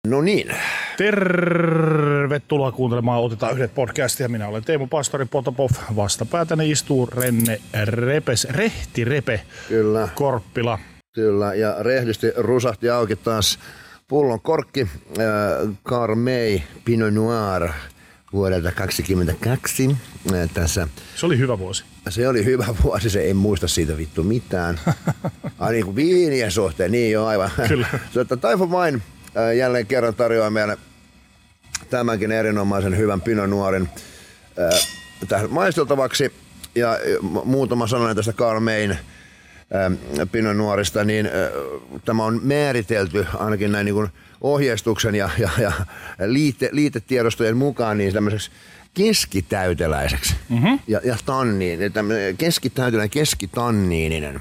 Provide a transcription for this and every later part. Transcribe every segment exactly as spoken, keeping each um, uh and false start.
No niin. Tervetuloa kuuntelemaan Otetaan yhdet podcastia. Minä olen Teemu Pastori Potapov. Vastapäätäni istuu Renne Repes, Rehti Repe Kyllä. Korppila. Kyllä, ja rehdisti rusahti auki taas pullon korkki. Äh, Carmey Pinot Noir vuodelta kaksikymmentäkaksi. Äh, tässä. Se oli hyvä vuosi. Se oli hyvä vuosi, se en muista siitä vittu mitään. Ai niin kuin viinien suhteen, niin jo aivan. Kyllä. Type of Wine äh, jälleen kerran tarjoaa meille tämänkin erinomaisen hyvän Pinot Noirin äh, tähän maisteltavaksi. Ja äh, muutama sananen tästä Carmeyn äh, Pinot Noirista, niin äh, tämä on määritelty ainakin näin niin kuin ohjeistuksen ja, ja, ja liite, liitetiedostojen mukaan niin tämmöiseksi keskitäyteläiseksi mm-hmm. ja, ja tanniin, keskitäyteläinen, keskitanniininen,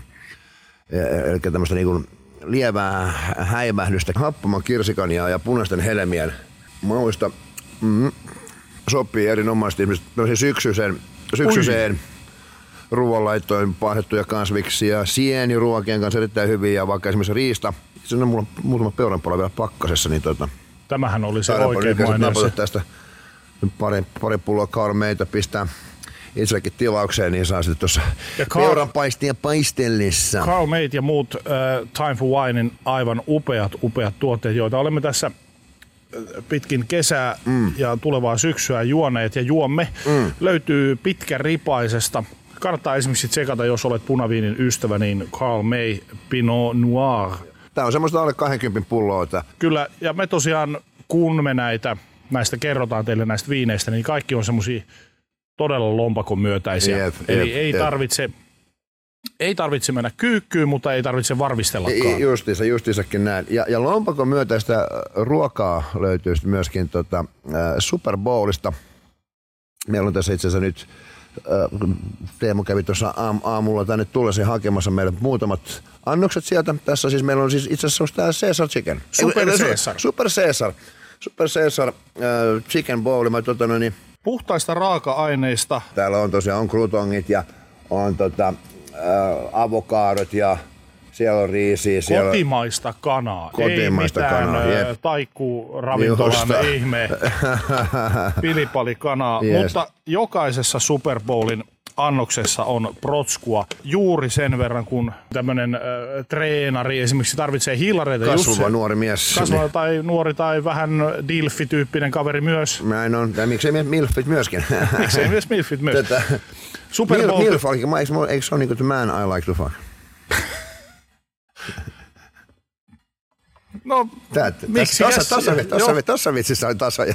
eli tämmöistä niin kuin lievää häivähdystä, happaman kirsikan ja, ja punaisten helmien mauista mm, sopii erinomaisesti syksyiseen, syksyiseen ruoanlaittoon pahdettuja kasviksia, sieniruokien kanssa erittäin hyviä ja vaikka esimerkiksi riista. Siinä on mulla muutama peuranpala vielä pakkasessa, niin tota... Tämähän oli se oikein mainio. Tästä pari, pari pulloa Carmeyta pistää itsellekin tilaukseen, niin saa sitten tuossa peuranpaistia paistellessa. Carmey ja muut uh, Time for Winein aivan upeat, upeat tuotteet, joita olemme tässä pitkin kesää mm. ja tulevaa syksyä juoneet ja juomme. Mm. Löytyy pitkäripaisesta. Kannattaa esimerkiksi tsekata, jos olet punaviinin ystävä, niin Carmey Pinot Noir. Tämä on semmoista alle kaksikymmentä pulloa. Kyllä, ja me tosiaan, kun me näitä, näistä kerrotaan teille näistä viineistä, niin kaikki on semmosia todella lompakon myötäisiä. Jep, Eli jep, ei, jep. Tarvitse, ei tarvitse mennä kyykkyyn, mutta ei tarvitse varmistellakaan. Justiinsa, justiinsakin näin. Ja, ja lompakon myötäistä ruokaa löytyy myöskin tota, äh, Super Bowlista. Meillä on tässä itse asiassa nyt Teemu kävi tuossa aam, aamulla tänne tullessa hakemassa meille muutamat annokset sieltä. Tässä siis meillä on siis itse asiassa tämä Caesar Chicken. Super Caesar. Super Caesar. Super Caesar äh, Chicken Bowl. Mä, tota, no, niin, puhtaista raaka-aineista. Täällä on tosiaan on croutongit ja on tota, äh, avokadot ja siellä on riisiä. Siellä kotimaista kanaa. Kotimaista ei mitään kanaa. taikkuu ravintolan ihme pilipalikanaa. Yes. Mutta jokaisessa Super Bowlin annoksessa on protskua juuri sen verran, kun tämmöinen äh, treenari esimerkiksi tarvitsee hiilareita. Kasvava nuori mies. Kasvava tai nuori tai vähän dilfi-tyyppinen kaveri myös. Näin on. Ja miksei milfit myöskin. miksei myös milfit myös. Tätä. Super Mil, Bowl. Milf, eikö, eikö se ole niin kuin the man I like to fuck? No, Tät, miksi? Tuossa vitsissä on tasoja.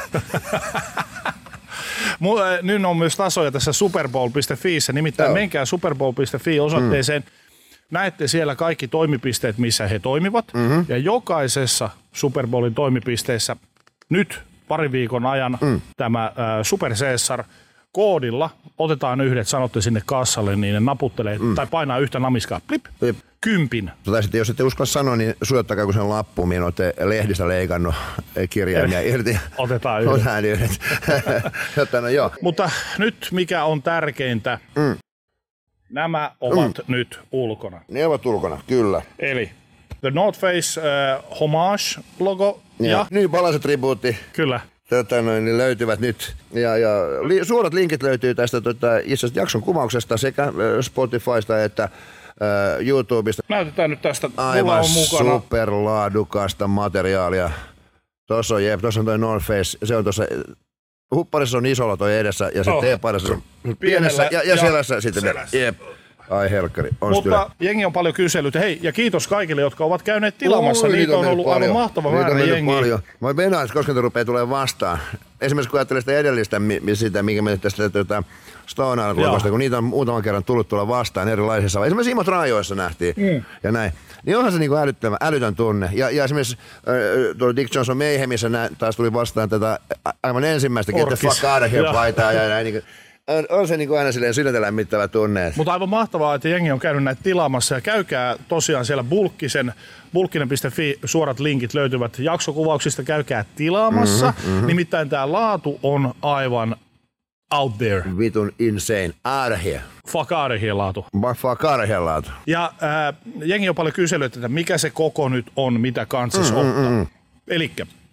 Nyt on myös tasoja tässä superbowl piste fiissä, nimittäin Joo. menkää superbowl piste fi osoitteeseen. Mm. Näette siellä kaikki toimipisteet, missä he toimivat. Mm-hmm. Ja jokaisessa Super Bowlin toimipisteessä nyt parin viikon ajan mm. tämä äh, Super Caesar koodilla otetaan yhdet, sanotte sinne kassalle, niin ne naputtelee mm. tai painaa yhtä namiskaa. Plip. Plip. Kympin. Tai sitten jos ette uskalla sanoa, niin suojattakaa kun sen lappu, mihin olette lehdistä leikannut kirjaimia irti. Otetaan yhdet. Otetaan yhdet. Jotta, no, joo. Mutta nyt mikä on tärkeintä, mm. nämä ovat mm. nyt ulkona. Ne ovat ulkona, kyllä. Eli The North Face uh, Homage-logo ja... ja niin, palasetribuutti. Kyllä. Tota, noin, niin löytyvät nyt. Ja, ja li, suorat linkit löytyy tästä tota, itse asiassa jakson kuvauksesta sekä äh, Spotifysta että äh, YouTubesta. Näytetään nyt tästä. Aivan on mukana superlaadukasta materiaalia. Tuossa on, jep, tuossa on toi North Face. Se on tuossa, hupparissa on isolla toi edessä ja sitten oh. teepaidassa on pienessä ja, ja, ja selässä sitten. Selässä. Jep. Ai helkkari, on Mutta työ. Jengi on paljon kysellyt. Hei, ja kiitos kaikille, jotka ovat käyneet tilaamassa. Ui, niitä on ollut paljon. Aivan mahtava niitä määrä jengiä. Paljon. Mä venään, koska te rupeaa tulemaan vastaan. Esimerkiksi kun ajattelee sitä edellistä, sitä, minkä me tästä tuota, Stone Island-logosta, kun niitä on muutaman kerran tullut tulla vastaan erilaisissa. Esimerkiksi Imot Rajoissa nähtiin mm. ja näin. Niin onhan se niinku älyttömän, älytön tunne. Ja, ja esimerkiksi äh, tuolla Dick Johnson Mayhemissä nä, taas tuli vastaan tätä aivan ensimmäistä, että fuck out of here paitaa ja näin. Niin, On, on se niin kuin aina silleen sydäntä lämmittävä tunne. Mutta aivan mahtavaa, että jengi on käynyt näitä tilaamassa ja käykää tosiaan siellä bulkkisen, bulkkinen piste fi, suorat linkit löytyvät jaksokuvauksista, käykää tilaamassa. Mm-hmm, mm-hmm. Nimittäin tämä laatu on aivan out there. Vitun insane. Out of here. Fuck out of here laatu. Fuck out of here laatu. Ja äh, jengi on paljon kysellyt, että mikä se koko nyt on, mitä kansis mm, ottaa. Mm, mm. Elikkä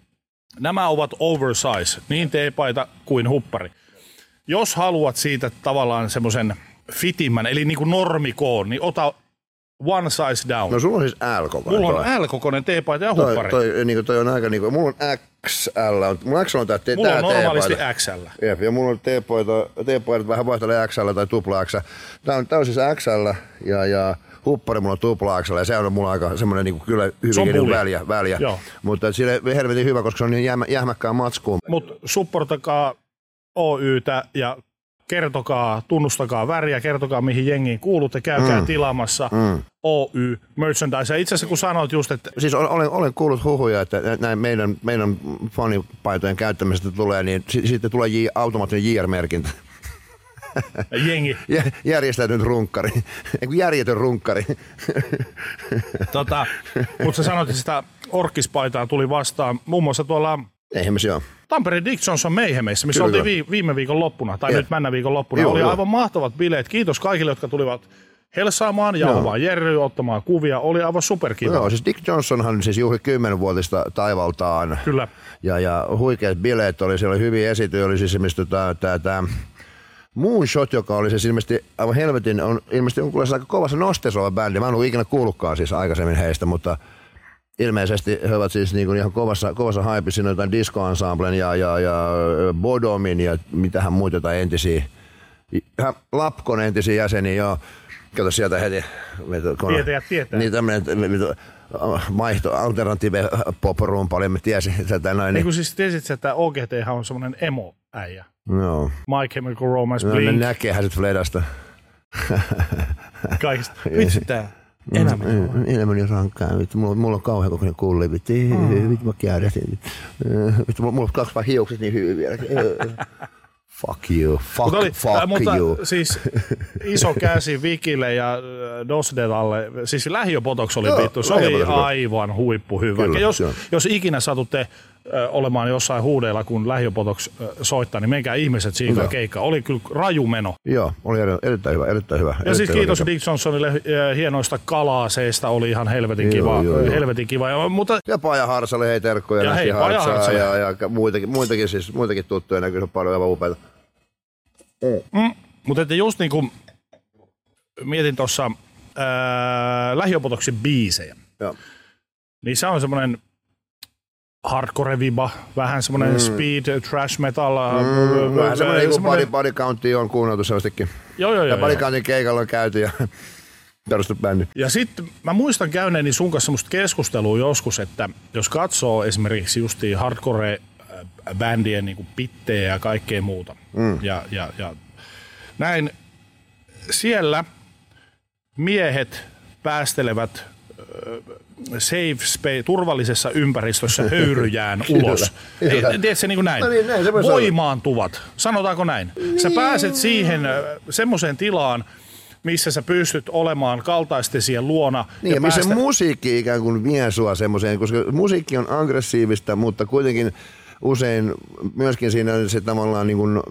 nämä ovat oversize, niin teepaita kuin huppari. Jos haluat siitä tavallaan semmoisen fitimmän, eli niin kuin normikoon, niin ota one size down. No sulla on siis L-kokoinen. Mulla on L-kokoinen teepaita ja huppari. Toi, toi, niin toi on aika niin kuin, mulla on X L, mulla X L on tää teepaita. Mulla on normaalisti X L. Jep, ja mulla on teepaita, teepaita vähän vaihtelee X L tai tupla X. Tää on, tää on siis X L ja, ja huppari mulla on tupla X L ja se on mulla aika semmonen niin kuin kyllä hyvinkin väliä. väliä. Mutta sille helvetin hyvä, koska se on niin jähmä, jähmäkkää matskuun. Mut supportakaa Oytä ja kertokaa, tunnustakaa väriä, kertokaa mihin jengiin kuulutte, käykää mm. tilaamassa mm. Oy merchandise. Itse asiassa kun sanoit just, että... Siis olen, olen kuullut huhuja, että näin meidän, meidän fanipaitojen käyttämisestä tulee, niin sitten tulee J, automaattinen J R-merkintä. Jengi. Järjestäytynyt runkkari. Eiku järjetön runkkari. Tota, mutta sä sanoit, että sitä orkkispaitaa tuli vastaan muun muassa tuolla... Eihän me se ole. Tampereen Dick Johnson Mayhemissä, missä kyllä, oltiin vi- viime viikon loppuna, tai ja. nyt männä viikon loppuna. Joo, oli joo. aivan mahtavat bileet. Kiitos kaikille, jotka tulivat helsaamaan ja jauhamaan Jerryä, ottamaan kuvia. Oli aivan superkiva. Joo, siis Dick Johnsonhan siis juhli kymmenvuotista taivaltaan. Kyllä. Ja, ja huikeat bileet oli, siellä oli hyviä esityjä, oli siis ilmeisesti tämä Moonshot, joka oli siis ilmeisesti aivan helvetin, on ilmeisesti on aika kovassa nosteessa oleva bändi. Mä en ollut ikinä kuullutkaan siis aikaisemmin heistä, mutta ilmeisesti he ovat siis niin kuin ihan kovassa, kovassa haipissa. Siinä on jotain disco-ensemblen ja, ja, ja Bodomin ja mitähän muita jotain entisiä. Ihan Lapkon entisiä jäseniä, joo. Kato sieltä heti. Tietäjät tietää. Niin tämmönen maihto, alternative pop-rumpali, mä tiesin tätä noin. Niin kuin siis tiesit, että O G T on semmoinen emo-äijä. Joo. My Chemical Romance, no, Blink. Ne näkeehän sit Fledasta. Kaikista. Vitsi tää. Elämäni on. Elämäni on rankkaa. Mulla, mulla on kauhean kokoinen kulli. Vittu mä kääräsin. Mulla on kaksi vaan hiukset niin hyvin vielä. Fuck you. Fuck, oli, fuck äh, mutta you. Siis iso käsi Vikille ja Dosdetalle. Siis lähiöpotoks oli vittu. Se oli aivan huippuhyvä. Kyllä, jos, jos ikinä satutte olemaan jossain huudeilla, kun lähiöpotoks soittaa, niin menkää ihmiset siinä keikkaa. Oli kyllä raju meno. Joo, oli erittäin hyvä, erittäin hyvä. Ja erittäin siis hyvä kiitos keikka. Dick Johnsonille hienoista kalaaseista, oli ihan helvetin kiva. Joo, joo, joo. Helvetin kiva. Ja, mutta... ja Paja Harsalle, hei terkkoja. Ja hei, Paja Harsalle. Ja, ja muitakin, muitakin, siis, muitakin tuttuja näkyy paljon aivan upeita. Mm. Mm, mutta että just niin kuin mietin tuossa lähiöpotoksin biisejä, joo. Niin se on semmoinen hardcore-viba, vähän semmoinen mm. speed, trash metal. Mm, vähän semmoinen niin kuin body, body countia on kuunneltu selvästikin. Joo, joo, joo. Ja body countin keikalla on käyty ja perustunut bändi. Ja sitten mä muistan käyneeni sun kanssa semmoista keskustelua joskus, että jos katsoo esimerkiksi justiin hardcore-bändien niin kuin pittejä ja kaikkea muuta, mm. ja, ja, ja näin siellä miehet päästelevät safe space, turvallisessa ympäristössä höyryjään ulos. Tiedätkö niin kuin näin? No niin, näin se voimaantuvat, sanotaanko näin? Sä niin. pääset siihen semmoiseen tilaan, missä sä pystyt olemaan kaltaistesien luona. Niin, ja päästä... missä musiikki ikään kuin vie sua semmoiseen, koska musiikki on aggressiivista, mutta kuitenkin usein myöskin siinä on se tavallaan niin kuin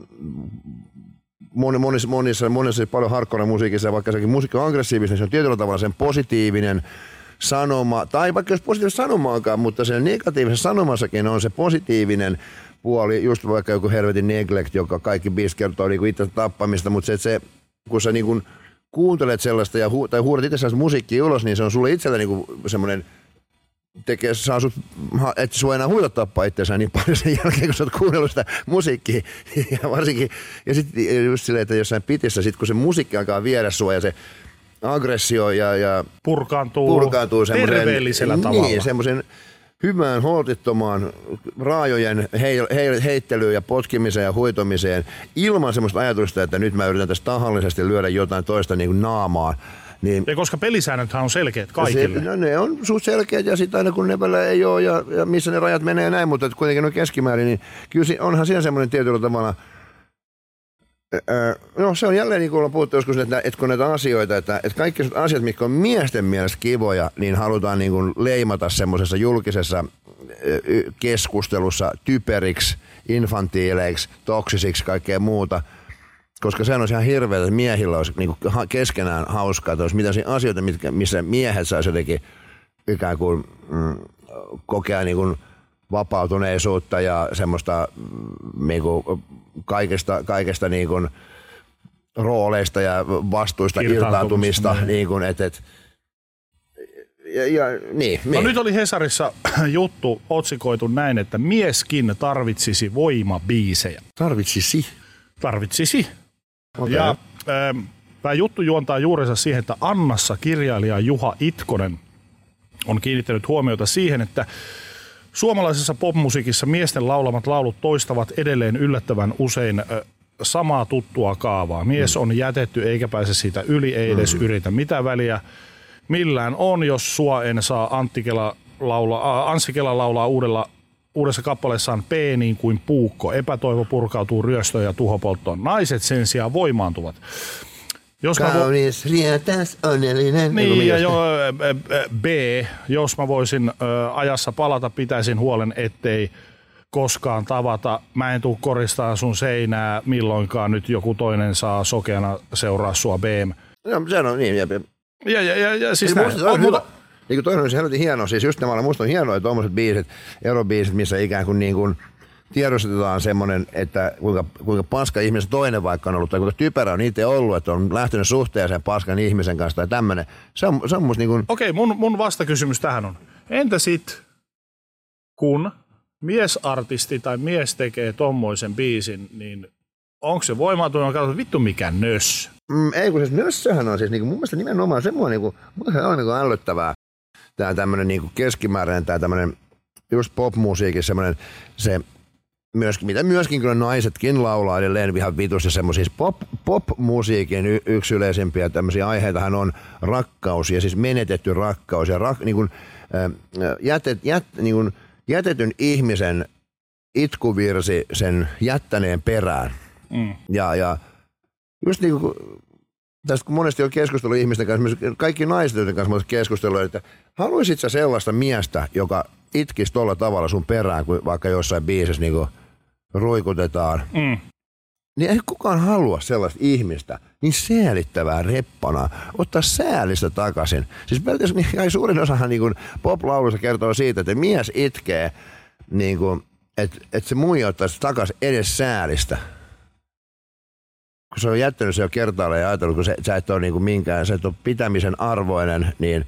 monissa, monissa, monissa paljon hardcore musiikissa, vaikka sekin musiikki on aggressiivista, niin se on tietyllä tavalla sen positiivinen sanoma, tai vaikka jos positiivinen sanomaakaan, mutta sen negatiivisessa sanomassakin on se positiivinen puoli, just vaikka joku helvetin Neglect, joka kaikki biisit kertoo niin itse tappamista, mutta se, että se, kun sä niin kuin kuuntelet sellaista ja hu- tai huudat itse sellaista musiikkia ulos, niin se on sulle itsellä niin kuin semmoinen, tekee, saa sut, että sua enää huita tappaa itseänsä niin paljon sen jälkeen, kun sä oot kuunnellut sitä musiikkia. Ja varsinkin, ja sitten just silleen, että jossain pitissä, sit kun se musiikki alkaa viedä sua ja se aggressio ja, ja purkaantuu, purkaantuu terveellisellä niin, tavalla. Niin, semmoisen hyvään, holtittomaan raajojen hei, hei, heittelyyn ja potkimiseen ja huitomiseen ilman semmoista ajatusta, että nyt mä yritän tässä tahallisesti lyödä jotain toista niin kuin naamaan. Niin, ja koska pelisäännöthän on selkeät kaikille. Se, no ne on suht selkeät ja sitten aina kun ne välillä ei ole ja, ja missä ne rajat menee ja näin, mutta kuitenkin on keskimäärin, niin kyllä onhan siinä semmoinen tietyllä tavalla, Öö, no se on jälleen niin kuin ollaan puhuttu joskus, että, että kun näitä asioita, että, että kaikki asiat, mitkä on miesten mielestä kivoja, niin halutaan niin kuin leimata semmoisessa julkisessa keskustelussa typeriksi, infantiileiksi, toksisiksi, kaikkea muuta. Koska sehän olisi ihan hirveätä, että miehillä olisi niin kuin keskenään hauskaa, että olisi mitään asioita, mitkä, missä miehet saisi jotenkin ikään kuin mm, kokea niin kuin vapautuneisuutta ja semmoista niinku, kaikesta, kaikesta niinku, rooleista ja vastuista irtaantumista. Niinku, et, et, ja, ja, niin, no niin. nyt oli Hesarissa juttu otsikoitu näin, että mieskin tarvitsisi voimabiisejä. Tarvitsisi? Tarvitsisi. Okay. Ja ähm, tämä juttu juontaa juurensa siihen, että Annassa kirjailija Juha Itkonen on kiinnittänyt huomiota siihen, että suomalaisessa popmusiikissa miesten laulamat laulut toistavat edelleen yllättävän usein äh, samaa tuttua kaavaa. Mies on jätetty eikä pääse siitä yli, ei edes mm. yritä. Mitä väliä millään on, jos sua en saa Antti Kela laulaa, äh, Anssi Kela laulaa uudella, uudessa kappaleessaan P niin kuin puukko. Epätoivo purkautuu ryöstöön ja tuhopolttoon. Naiset sen sijaan voimaantuvat. Jos Kaunis, vo- rietäs, onnellinen. Niin, ja jo, B, jos mä voisin ö, ajassa palata, pitäisin huolen, ettei koskaan tavata. Mä en tuu koristaa sun seinää milloinkaan, nyt joku toinen saa sokeana seuraa sua B M. No, se on niin, jep, jep. Ja, ja, ja, ja siis näin. On, mutta niin toinen on se hieno, siis just nämä, musta on hienoja tuommoiset biisit, eurobiisit, missä ikään kuin niin kuin tiedostetaan semmoinen, että kuinka, kuinka paska ihmisen toinen vaikka on ollut, tai kuinka typerä on itse ollut, että on lähtenyt suhteeseen paskan ihmisen kanssa tai tämmöinen. Se on, se on musta niin kuin... Okei, mun, mun vastakysymys tähän on. Entä sit, kun miesartisti tai mies tekee tommoisen biisin, niin onko se voimaantunut? On katsottu, vittu mikä nös. Mm, ei, kun siis nössöhän on siis, niin kuin, mun mielestä nimenomaan semmoinen, niin kuin, se on niin kuin ällöttävää. Tämä tämmöinen niin kuin keskimääräinen, tämä tämmöinen just popmusiikissa semmoinen, se myöskin, mitä myöskin kyllä naisetkin laulaa edelleen ihan vitusti semmoisia pop, pop-musiikin y- yksi yleisimpiä tämmöisiä aiheitahan on rakkaus ja siis menetetty rakkaus ja rak, niin kuin, äh, jätet, jät, niin kuin, jätetyn ihmisen itkuvirsi sen jättäneen perään. Mm. Ja, ja just niin kuin, tästä kun monesti on keskustellut ihmisten kanssa, kaikki naiset, joiden kanssa on keskustellut, että haluaisit sä sellaista miestä, joka itkisi tolla tavalla sun perään, kun vaikka jossain biisissä niin ruikutetaan. Mm. Niin ei kukaan halua sellaista ihmistä, niin säälittävää reppana, ottaa säälistä takaisin. Siis pelkästään niin, suurin osahan niin pop-laulussa kertoo siitä, että mies itkee, niin että et se muija ottaisi takaisin edes säälistä. Kun se on jättänyt se jo kertaalleen ja ajatellut, kun se, sä et ole niin minkään, sä et ole pitämisen arvoinen, niin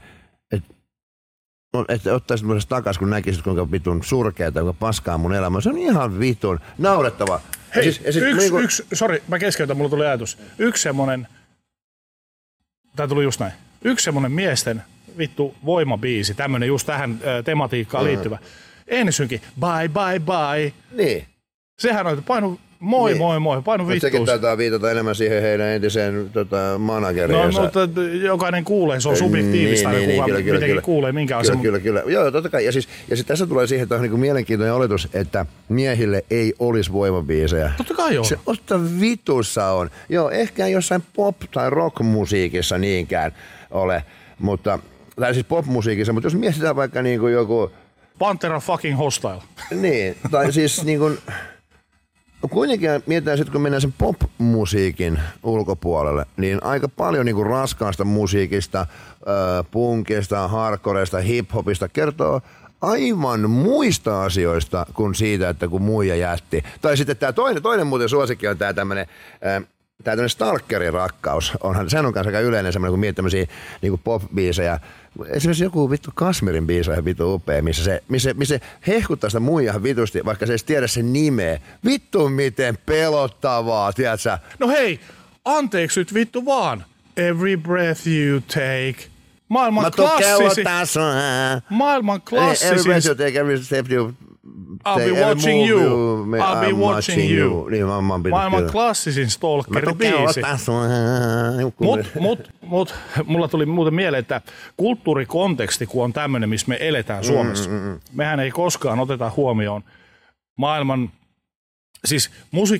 että ottaisit mun takaisin, kun näkisit, kuinka vitun surkeata, kuinka paskaa mun elämä. Se on ihan vitun naurettava. Hei, siis, siis, yksi, niin kuin... yksi, sori, mä keskeytän, mulla tuli ajatus. Yksi semmonen, tää tuli just näin, yksi semmonen miesten vittu voimabiisi, tämmönen just tähän äh, tematiikkaan mm. liittyvä. Ensynkin, bye bye bye. Niin. Sehän on, painu moi niin. moi moi, painu vittuus. Sekin taitaa viitata enemmän siihen heidän entiseen tota, manageriinsa. No, mutta jokainen kuulee, se on subjektiivista, niin, niin, niin, kyllä, kyllä, kyllä. Kuulee, minkä on kyllä, se. Kyllä, kyllä, kyllä. Joo, totta kai. Ja, siis, ja sit tässä tulee siihen, että on niin mielenkiintoinen oletus, että miehille ei olisi voimabiisejä. Totta kai on. Se otta vitussa on. Joo, ehkä jossain pop- tai rockmusiikissa niinkään ole, mutta, tai siis popmusiikissa, mutta jos mietitään vaikka niin kuin joku... Pantera fucking hostile. Niin, tai siis niin kuin... Kuitenkin mietitään sitten, kun mennään sen pop-musiikin ulkopuolelle, niin aika paljon niin kuin raskaasta musiikista, äh, punkista, hardcoresta, hip-hopista kertoo aivan muista asioista kuin siitä, että kun muija jätti. Tai sitten tämä toinen, toinen muuten suosikki on tämä tämmöinen äh, Tämä tämmöinen stalkerin rakkaus, onhan, sehän on kanssa aika yleinen semmoinen, kun miettii tämmöisiä niin pop-biisejä. Esimerkiksi joku vittu Kasmirin biisi on ihan vittu upea, missä se, missä, missä se hehkuttaa sitä muijaa vitusti, vaikka se ei tiedä sen nimeä. Vittu miten pelottavaa, tiedätkö? No hei, anteeksi nyt vittu vaan. Every breath you take. Maailman klassisin. Maailman klassisin. Every breath you take, every step you... I'll be watching you. you. I'll be watching you. you. Niin, mä, mä Maailman klassisin stalker-biisi. Mut, mut, mut, mulla tuli muuten mieleen, että kulttuurikonteksti, kun on tämmöinen, missä me eletään Suomessa, mm, mm, mm. mehän ei koskaan oteta huomioon maailman, siis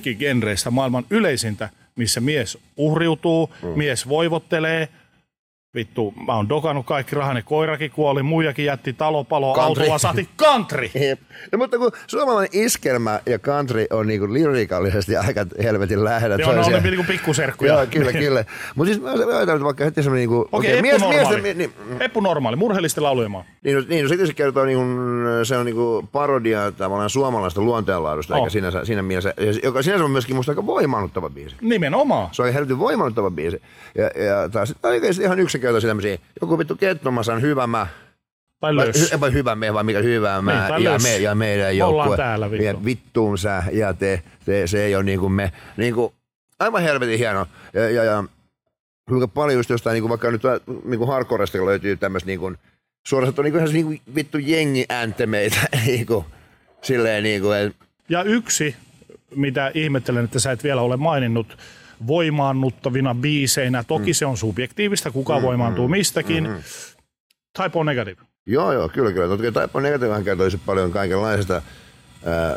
musiikkigenreistä maailman yleisintä, missä mies uhriutuu, mm. mies voivottelee, vittu, mä oon dokannut kaikki rahani, koirakin kuoli, muijakin jätti talopalo, Country. autolla saati country. No, mutta kun suomalainen iskelmä ja country on niinku lyrikallisesti aika helvetin lähellä Joo, toisiaan. ne on niinku pikkuserkkuja. Joo, kyllä, kyllä. Mutta siis mä ajattelin vaikka heti semmoinen niinku... Okei, okay, Eppu mies, normaali. mies, niin, Eppu normaali, murheellisten laulujen maa. Niin, no, niin no, sitten se kertoo, niin kuin, se on niin kuin parodia tavallaan suomalaista luonteelaadusta, Oh. eikä siinä, siinä mielessä, joka sinänsä on myöskin musta aika voimaannuttava biisi. Nimenomaan. Se on helvetin voimaannuttava biisi. Ja, ja taas sitten oikeasti ihan yksinkertaisia tämmöisiä, joku vittu kettomasan hyvä mä, Tai vai, lös. hy, vai hyvä me, vai mikä hyvä mä, Niin, tai ja, lös. me, ja meidän Me joukkue. ollaan täällä, vittu. Ja vittuun sä, ja te, te, se ei ole niin kuin me. Niin kuin, aivan helvetin hieno. Ja, ja, ja kuinka paljon just jostain, niin kuin vaikka nyt niin kuin hardcoresta löytyy tämmöistä niin kuin, suorastaan on niin kuin, niin kuin vittu jengi-ääntemeitä, niin kuin, silleen niin kuin, et, Ja yksi, mitä ihmettelen, että sä et vielä ole maininnut, voimaannuttavina biiseinä, toki mm. se on subjektiivista, kuka mm, voimaantuu mistäkin, mm, Type O Negative. Joo, joo, kyllä, kyllä. Totta kai Type O Negativehan kertoisi paljon kaikenlaisesta ää,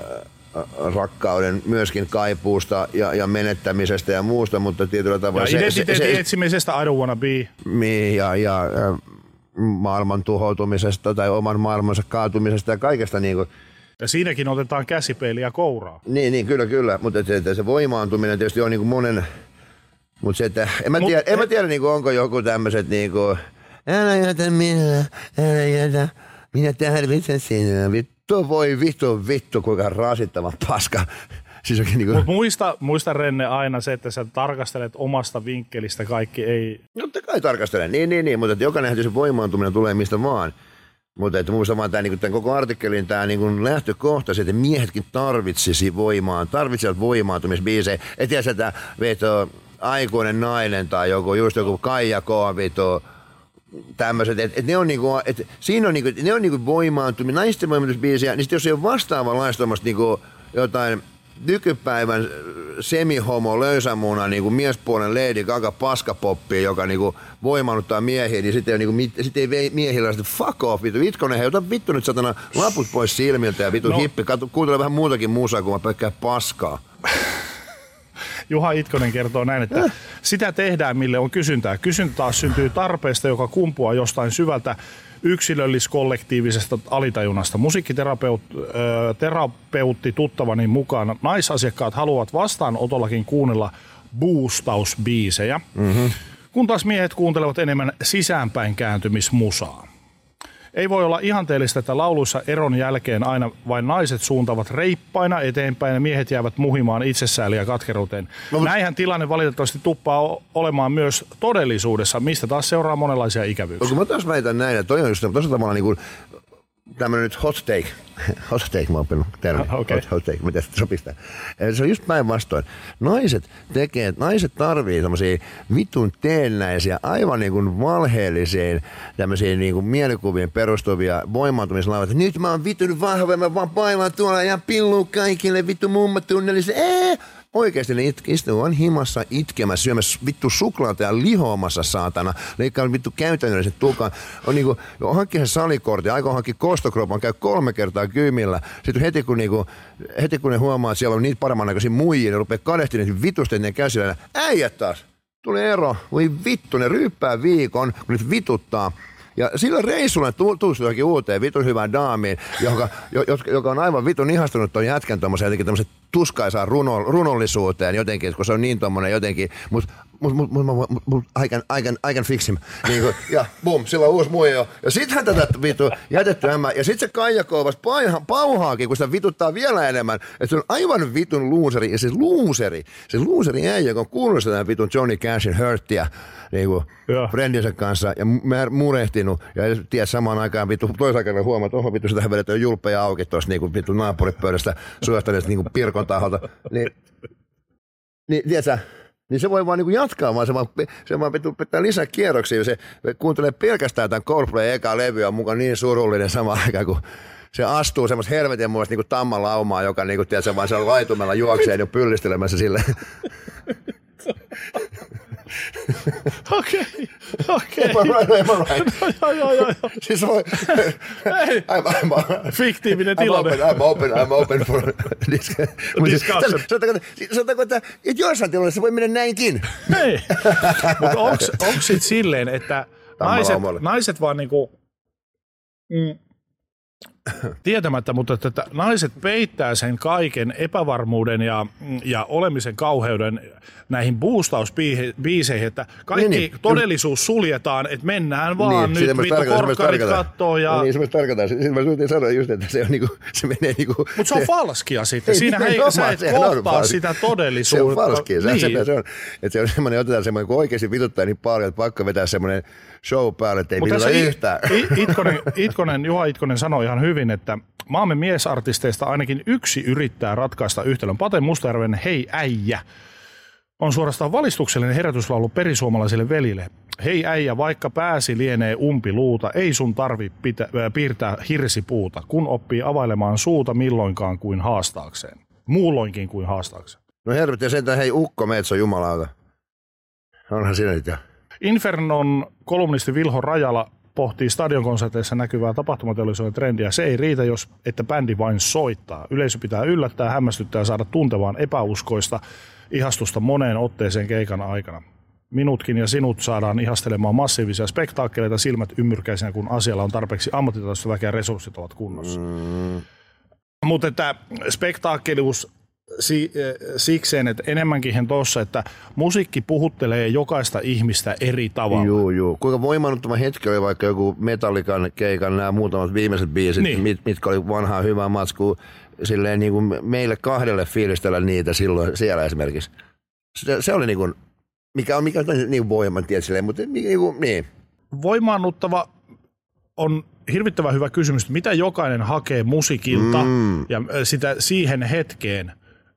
rakkauden myöskin kaipuusta ja, ja menettämisestä ja muusta, mutta tietyllä tavalla... Ja se, se, identiteetin se, etsimisestä I don't wanna be. Ja, ja, ja maailman tuhoutumisesta tai oman maailmansa kaatumisesta ja kaikesta niin kuin... Ja siinäkin otetaan käsipeili ja kouraa. Niin, niin kyllä, kyllä. Mutta se, että se voimaantuminen tietysti on niin kuin monen... Mutta se, että en mä Mut, tiedä, en mä et... tiedä niin kuin, onko joku tämmöiset niin kuin... Älä jätä minä, älä jätä, minä tarvitsen sinua. Vittu voi vittu, vittu, kuinka rasittava paska. Siis oikein niin kuin... Mut muista, muista Renne aina se, että sä tarkastelet omasta vinkkelistä kaikki ei... Totta kai tarkastelen, niin, niin, niin, mutta että jokainen se voimaantuminen tulee mistä vaan. Mutta että muista vaan tämän, niin tämän koko artikkelin tämä niin lähtökohta, että miehetkin tarvitsisi voimaan, tarvitsevat voimaantumisbiisejä. Et tiedä, että veto aikuinen nainen tai joku, just joku Kaija K. veto tämmöiset, että et ne on niinku, et siinä on niinku, ne on niinku voimaantuminen, naisten voimaantumisbiisejä, niin sitten jos ei ole vastaavanlaista niinku jotain nykypäivän semihomo löysämuna niinku miespuolen Lady Gaga paskapoppi, joka niinku voimaannuttaa miehiä, niin sitten ei, niinku, sit ei miehillä sitä fuck off, vittu, Itkonen, hei, ota vittu nyt satana laput pois silmiltä ja vittu no. hippi, kuuntele vähän muutakin musaa, kun mä pelkkää paskaa. Juha Itkonen kertoo näin, että äh. sitä tehdään, mille on kysyntää. Kysyntä taas syntyy tarpeesta, joka kumpuaa jostain syvältä yksilöllis-kollektiivisesta alitajunnasta. Musiikkiterapeutti tuttavani mukaan naisasiakkaat haluavat vastaanotollakin kuunnella boostausbiisejä, mm-hmm. kun taas miehet kuuntelevat enemmän sisäänpäin kääntymismusaa. Ei voi olla ihanteellista, että lauluissa eron jälkeen aina vain naiset suuntavat reippaina eteenpäin ja miehet jäävät muhimaan itsesääliä ja katkeruuteen. No, näinhän tilanne valitettavasti tuppaa olemaan myös todellisuudessa, mistä taas seuraa monenlaisia ikävyyksiä. No, kun mä taas väitän näin, että toi on just tosi tavalla niin kuin tämmöinen nyt hot take. Hot take, mä oon oppinut termi. Okay. Hot, hot take, mitä sitten sopista. Se on just päinvastoin. Naiset tekee, naiset tarvii semmosia vitun teennäisiä, aivan niin kuin valheellisiin tämmöisiin niin kuin mielikuvien perustuvia voimaantumislautoja. Nyt mä oon vitun vahva, mä vaan pailan tuolla ja pilluu kaikille vittu mummatunnelissa. Eee! Oikeasti ne it- istuu on himassa itkemässä, syömässä vittu suklaata ja lihoamassa saatana. Leikkaa vittu käytännöllisen tukan. On niinku, hankki sen salikortin, aikoo hankki kostokropan, käy kolme kertaa kyymillä. Sitten heti kun, niinku, heti kun ne huomaa, että siellä on niitä paremman näköisiä muijia, ne rupeaa kadehtimaan niitä vitusten ne käsillä. Äijät taas! Tuli ero. Voi vittu, ne ryyppää viikon, kun nyt vituttaa. Ja sillä reissulla tutustu johonkin uuteen vitun hyvään daamiin, joka, joka on aivan vitun ihastunut ton jätkän tommoseen jotenkin tämmöisen tuskaisaan runo, runollisuuteen jotenkin, kun se on niin tommonen jotenkin, mut mut mut mut mut mut I can, I can, I can fix him. Niin kuin, ja bum, sillä on uusi muija. Ja sittenhän tätä vitu jätetty ämmä. Ja sit se Kaija Koovas pauhaakin, kun sitä vituttaa vielä enemmän. Että se on aivan vitun luuseri. Ja se luuseri, se luuseri ei, joka on kuullut sitä vitun Johnny Cashin Hurtia niin kuin friendinsä kanssa ja murehtinut. Ja tiedät samaan aikaan vittu toisaalta huomaa, että oho vittu sitä vedetään julppeja auki tuossa niin vittu naapuripöydästä suostaneesta niin pirkon taholta. Niin, niin tiedätkö, niin se voi vaan niinku jatkaa, vaan se vaan, se vaan pitää lisää kierroksia. Se kuuntelee pelkästään tämän Coldplay eka levyä, on mukaan niin surullinen samaan aikaan, kun se astuu semmoista helvetin muista niinku tammalaumaa, joka niinku, tiedätkö, vaan siellä laitumella juoksee ja pyllistelemässä sille. Okei, okei. Am I right? Am I right? Joo, joo, joo. Siis voi... I'm, I'm, fiktiivinen tilanne. I'm open, I'm open for discussion. Sanotaanko, että joissain tilanteissa se voi mennä näinkin. Ei, mutta onko sit silleen, että naiset, naiset vaan niinku, mm, tietämättä, mutta että, että naiset peittää sen kaiken epävarmuuden ja, ja olemisen kauheuden näihin boostausbiiseihin, että kaikki niin, niin. todellisuus suljetaan, että mennään vaan niin, nyt, vittu korkkarit kattoo. Ja... No niin, se myös tarkoittaa. Sitten mä suutin sanoa just, että se, on niinku, se menee niinku... Mutta se on falskia sitten. Ei, Siinä hei, sä et kohtaa sitä todellisuutta. Se on falskia. Niin. Se, se, on, että se on semmoinen, otetaan semmoinen, kun oikeasti vituttaa niin paljon, että pakko vetää semmoinen show päälle, että ei vituta yhtään. Itkonen, Itkonen, Juha Itkonen sanoi ihan hyvin, että maamme miesartisteista ainakin yksi yrittää ratkaista yhtälön. Pate Mustajärven Hei äijä on suorastaan valistuksellinen herätyslaulu perisuomalaisille velille. Hei äijä, vaikka pääsi lienee umpiluuta, ei sun tarvi pitä, piirtää hirsipuuta, kun oppii availemaan suuta milloinkaan kuin haastaakseen. Muulloinkin kuin haastaakseen. No hervet, ja sentään hei ukko metso jumalauta. Onhan siinä nyt jo. Infernon kolumnisti Vilho Rajala pohtii stadionkonserteissa näkyvää tapahtumateollisuuden trendiä. Se ei riitä, jos että bändi vain soittaa. Yleisö pitää yllättää, hämmästyttää ja saada tuntevaan epäuskoista ihastusta moneen otteeseen keikan aikana. Minutkin ja sinut saadaan ihastelemaan massiivisia spektaakkeleita silmät ymmyrkäisenä, kun asialla on tarpeeksi ammattitaitoista väkeä ja resurssit ovat kunnossa. Mm. Mutta että spektaakkelius si, sikseen, että enemmänkin tuossa, että musiikki puhuttelee jokaista ihmistä eri tavalla. Joo, joo. Kuinka voimannuttava hetki oli vaikka joku Metallican keikan nämä muutamat viimeiset biisit, niin. mit, mitkä oli vanhaa hyvää matskua, silleen niin kuin meille kahdelle fiilistellä niitä silloin siellä esimerkiksi. Se, se oli niin kuin, mikä on, mikä on niin voiman, tiedät silleen, mutta niin kuin, niin. Voimaannuttava on hirvittävän hyvä kysymys, mitä jokainen hakee musiikilta mm. ja sitä siihen hetkeen.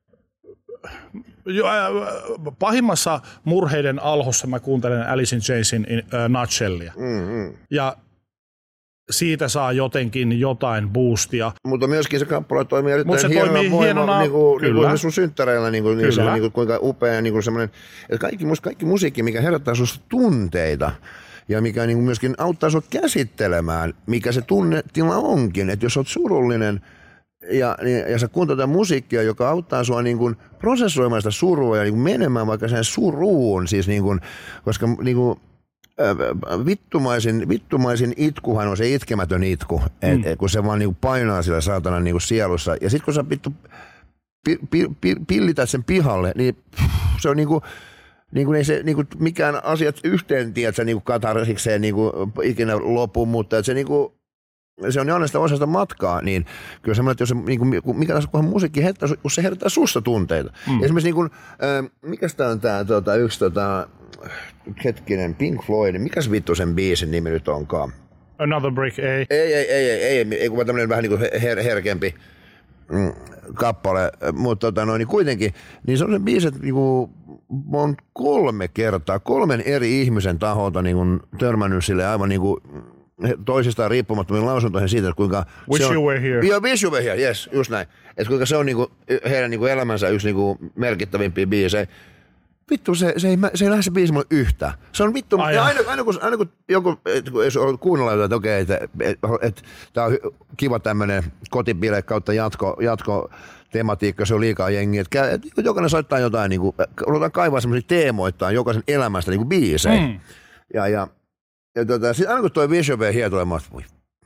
Pahimmassa murheiden alhossa mä kuuntelen Alice in Chainsin uh, Nutshellia. Mm-hmm. Ja siitä saa jotenkin jotain boostia. Mutta myöskin se kappale toimii erittäin hienona voima, hienona, niin kuin, niin kuin sun synttäreillä, niin kuin, niin se on niin kuin, kuinka upea niin kuin semmoinen, että kaikki, kaikki musiikki, mikä herättää susta tunteita, ja mikä niin kuin myöskin auttaa sut käsittelemään, mikä se tunnetila onkin, että jos oot surullinen, Ja, ja sä kuuntelet musiikkia, joka auttaa sua niin kuin prosessoimaan sitä surua ja niin kuin menemään vaikka sen suruun, siis niin kuin, koska niin kuin, äh, vittumaisin, vittumaisin itkuhan on se itkemätön itku, mm. et, et, kun se vaan niin kuin painaa sillä saatana niin kuin sielussa. Ja sitten kun sä vittu pi, pi, pi, pillität sen pihalle, niin pff, se on niin kuin, niin kuin ei se niin kuin mikään asiat yhteen, tiedätkö, niin kuin katarsikseen niin kuin ikinä lopu, mutta että se niin kuin se on aina sitä osasta matkaa, niin kyllä semmoinen, että jos se, niin kuin, mikä taas kunhan musiikki herättää, kun se herättää susta tunteita. Mm. Esimerkiksi niin kuin, äh, mikäs tää on tää tota, yksi tota, hetkinen Pink Floyd, mikäs vittu sen biisin nimi nyt onkaan? Another Brick, ei. Ei, ei, ei, ei, ei, ei, ei kun tämmöinen vähän niin kuin her, herkempi mm, kappale, mutta tota, no, niin kuitenkin, niin se on se biisi, että niin kuin, on kolme kertaa, kolmen eri ihmisen taholta niin kuin, törmännyt sille aivan niin kuin, toisistaan riippumattomien lausuntoihin siitä, että kuinka Wish se on, you were here. Joo, wish you were here, yes, just näin. Että kuinka se on niinku heidän niinku elämänsä yksi niinku merkittävimpiä biisejä. Vittu, se, se, ei, se ei lähde se biisi mulle yhtään. Se on vittu, aina, aina, aina, kun, aina kun joku, et, kun ei kuunnella, että okei, okay, että et, et, tää on kiva tämmönen kotibile kautta jatko, jatko tematiikka, se on liikaa jengiä. Että et, jokainen soittaa jotain, niinku, ruvetaan kaivaa semmoisia teemoittaan jokaisen elämästä niinku biisejä. Mm. Ja, ja Ja tota, sit aina kun toi Vision V hier tulee, mä voi.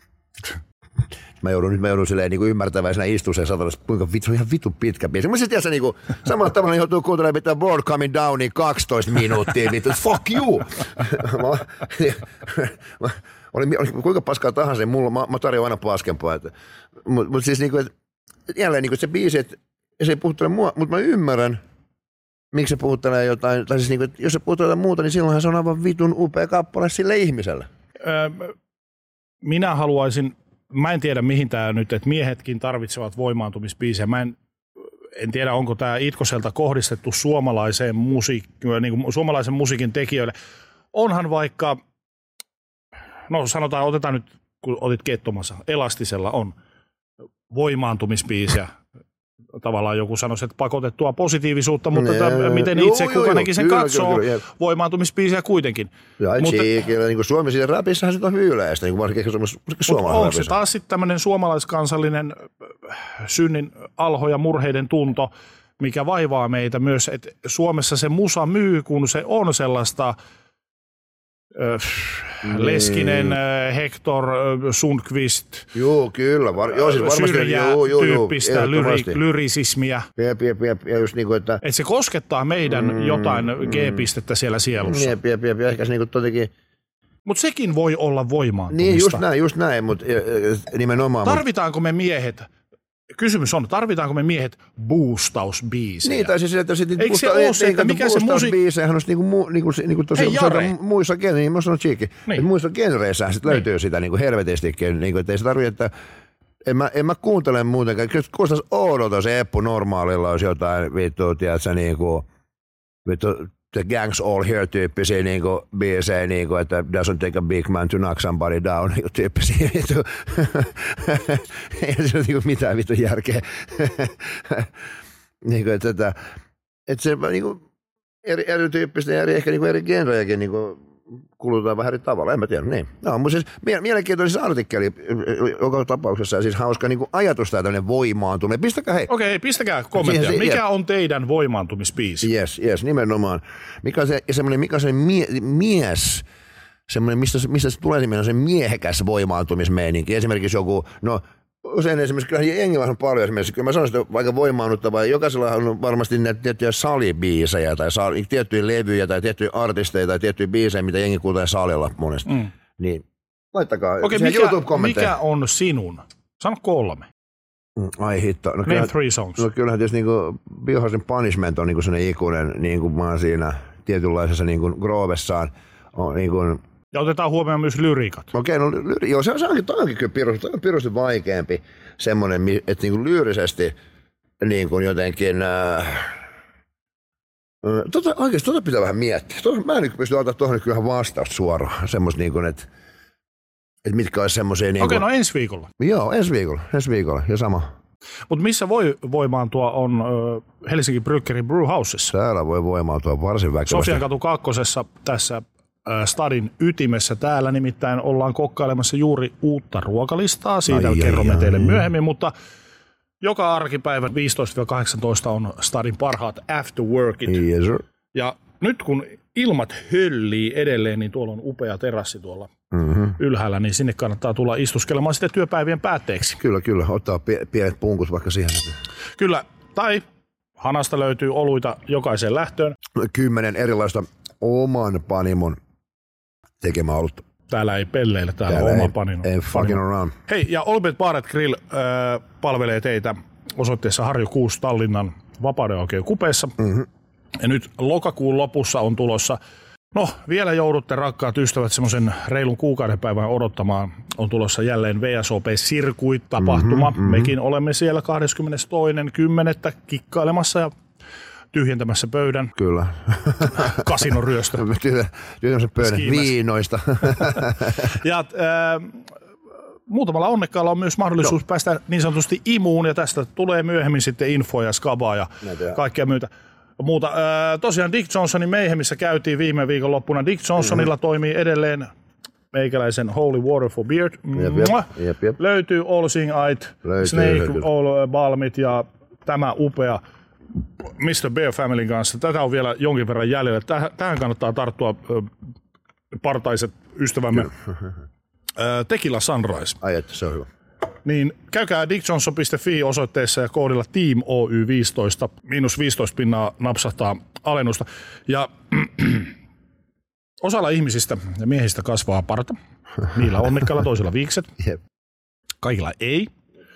Mä joudun nyt, mä joudun silleen niin ymmärtäväisenä istuseen satana, kuinka vittu, ihan vittu pitkä biisi. Mä sit tiedä se niinku, samalla tavalla joutuu kuuntelemaan pitää Board Coming Downiin kaksitoista minuuttia, vittu, fuck you! mä, mä, oli, oli, kuinka paskaa tahansa, niin mulla, mä, mä tarjoan aina paskempaa. Mutta mut siis niinku, et, jälleen niinku se biisi, että se ei puhuttele mua, mutta mä ymmärrän, miksi se puhuttelee jotain, tai siis niinku, että jos se puhuttelee jotain muuta, niin silloinhan se on aivan vitun upea kappale sille ihmiselle. Öö, minä haluaisin, mä en tiedä mihin tämä nyt, että miehetkin tarvitsevat voimaantumisbiisejä. Mä en, en tiedä, onko tämä Itkoselta kohdistettu suomalaiseen musiik- niin kuin suomalaisen musiikin tekijöille. Onhan vaikka, no sanotaan, otetaan nyt, kun otit Kettomassa, Elastisella on voimaantumisbiisiä. Tavallaan joku sanoisi, että pakotettua positiivisuutta, mutta ne, että miten joo, itse kukainenkin sen kyllä, katsoo, kyllä, kyllä, voimaantumispiisiä kuitenkin. Ja mutta, Cheekillä, niin kuin Suomi siinä rapissahan se on yleistä, niin kuin varsinkin suomalaisessa. Onko se taas sitten tämmöinen suomalaiskansallinen synnin alho ja murheiden tunto, mikä vaivaa meitä myös, että Suomessa se musa myy, kun se on sellaista Äh, Leskinen, äh, Hector, äh, Sundqvist. Joo, kyllä. Var, joo, siis varmasti. Syrjää joo, joo, tyyppistä lyri, lyrisismiä. Jep, jep, jep. Ja just niinku, että... Et se koskettaa meidän mm, jotain mm, G-pistettä siellä sielussa. Jep, jep, jep. Ja ehkä se niinku totenkin... Mutta sekin voi olla voimaantumista. Niin, just näin, just näin, mutta nimenomaan... Tarvitaanko me miehet... Kysymys on, tarvitaanko me miehet boostausbiisejä? Niin, tai siis, että sitten Eikö se ole se, että mikä se musiikki... Boostausbiisejähän olisi niinku, mu, niinku, niinku tosi... Hei, Jare! Muissa genreissä, niin mä sanon Cheeky, niin. että muissa genreissä sitten niin. löytyy sitä niinku helvetistikin, niinku, että ei se tarvitse, että... En mä, en mä kuuntele muutenkaan. Kyllä kuulostaisi oudolta se Eppu Normaalilla olisi jotain vittu, tiedätkö, niinku... Vittu, The Gang's All Here-tyyppisiä niinku, biisejä, niinku, että doesn't take a big man to knock somebody down, niinku, tyyppisiä. Vittu. Ei se ole niinku, mitään vittu järkeä. niinku, että, että, että se niinku, eri, erityyppistä ja eri, ehkä niinku, eri genrejäkin niinku, kulutetaan vähän eri tavalla, en mä tiedä. Niin. No, mutta siis mielenkiintoinen siis artikkeli joka tapauksessa ja siis hauska niinku, ajatus tai tämmöinen voimaantuminen. Pistäkää hei. Okei, pistäkää kommenttia. Siihen, mikä jep. on teidän voimaantumispiisi? Yes, yes, nimenomaan. Mikä on se, semmoinen, mikä on se mie, mies, semmoinen, mistä, mistä se tulee nimenomaan se miehekäs voimaantumismeininki. Esimerkiksi joku, no usein esimerkiksi, kyllä jengillä on paljon esimerkiksi, kyllä mä sanon sitä vaikka voimaannuttavaa, jokaisella on varmasti näitä tiettyjä salibiisejä tai sali, tiettyjä levyjä tai tiettyjä artisteja tai tiettyjä biisejä, mitä jengi kuulee salilla monesti. Mm. Niin, laittakaa okay, siihen YouTube-kommentteja. Mikä on sinun? Sano kolme. Mm, ai hitto. No, Name three songs. No kyllähän tietysti niinku Biohazardin Punishment on niinku sellainen ikuinen, niinku mä oon siinä tietynlaisessa niinku groovessaan. On niinku... Ja otetaan huomioon myös lyriikat. Okei, no lyri, joo, se on, se onkin, toi onkin kyllä pirusti, on pirusti vaikeampi semmoinen, että niinku lyyrisesti niinku jotenkin... Äh, tota, oikeasti tota pitää vähän miettiä. Tota, mä en nyt pysty antaa tuohon kyllähän vastausta suoraan. Semmoista niinku, että et mitkä olisi semmoisia... Niinku... Okei, no ensi viikolla. Joo, ensi viikolla, ensi viikolla ja sama. Mutta missä voi voimaantua on ö, Helsinki Bryggerin Brewhousessa. Täällä voi voimaantua varsin väkevästi. Sofiankatu kakkosessa tässä ö, stadin ytimessä. Täällä nimittäin ollaan kokkailemassa juuri uutta ruokalistaa. Siitä ai, kerromme ai, teille ai. myöhemmin, mutta joka arkipäivä viisitoista kahdeksantoista on stadin parhaat after workit. Yes, sir. Ja nyt kun ilmat höllii edelleen, niin tuolla on upea terassi tuolla mm-hmm. ylhäällä, niin sinne kannattaa tulla istuskelemaan sitten työpäivien päätteeksi. Kyllä, kyllä. Ottaa pienet punkut vaikka siihen. Kyllä. Tai hanasta löytyy oluita jokaiseen lähtöön. Kymmenen erilaista oman panimon tekemää olutta. Täällä ei pelleillä, täällä, täällä on oma panimo. Ei fucking around. Hei, ja Olbet Bar and Grill äh, palvelee teitä osoitteessa Harju kuusi Tallinnan Vapaudenaukio kupeessa. Mm-hmm. Ja nyt lokakuun lopussa on tulossa, no vielä joudutte rakkaat ystävät semmoisen reilun kuukauden päivän odottamaan, on tulossa jälleen V S O P Circuit-tapahtuma. Mm-hmm, mm-hmm. Mekin olemme siellä kahdeskymmenestoinen kymmenettä kikkailemassa ja tyhjentämässä pöydän. Kyllä. Kasinoryöstö. Tyhjentämässä pöydän viinoista. ja äh, muutamalla onnekkaalla on myös mahdollisuus no. päästä niin sanotusti imuun ja tästä tulee myöhemmin sitten infoja ja skabaa ja näitä kaikkea muuta. Muuta. Äh, tosiaan Dick Johnsonin Mayhemissä käytiin viime viikon loppuna. Dick Johnsonilla mm-hmm. toimii edelleen meikäläisen Holy Water for Beard. Jep, jep, jep, jep. Löytyy All Sing Ait, Snake löytyy. All Balmit ja tämä upea mister Bear Familyn kanssa. Tätä on vielä jonkin verran jäljellä. Tähän kannattaa tarttua partaiset ystävämme. Tequila Sunrise. Ai että, se on hyvä. Niin käykää dickjohnson piste fi osoitteessa ja koodilla Team O Y viisitoista, miinus viisitoista pinnaa napsahtaa alennusta. Ja osalla ihmisistä ja miehistä kasvaa parta. Niillä onnekkailla, toisilla viikset. Yep. Kaikilla ei.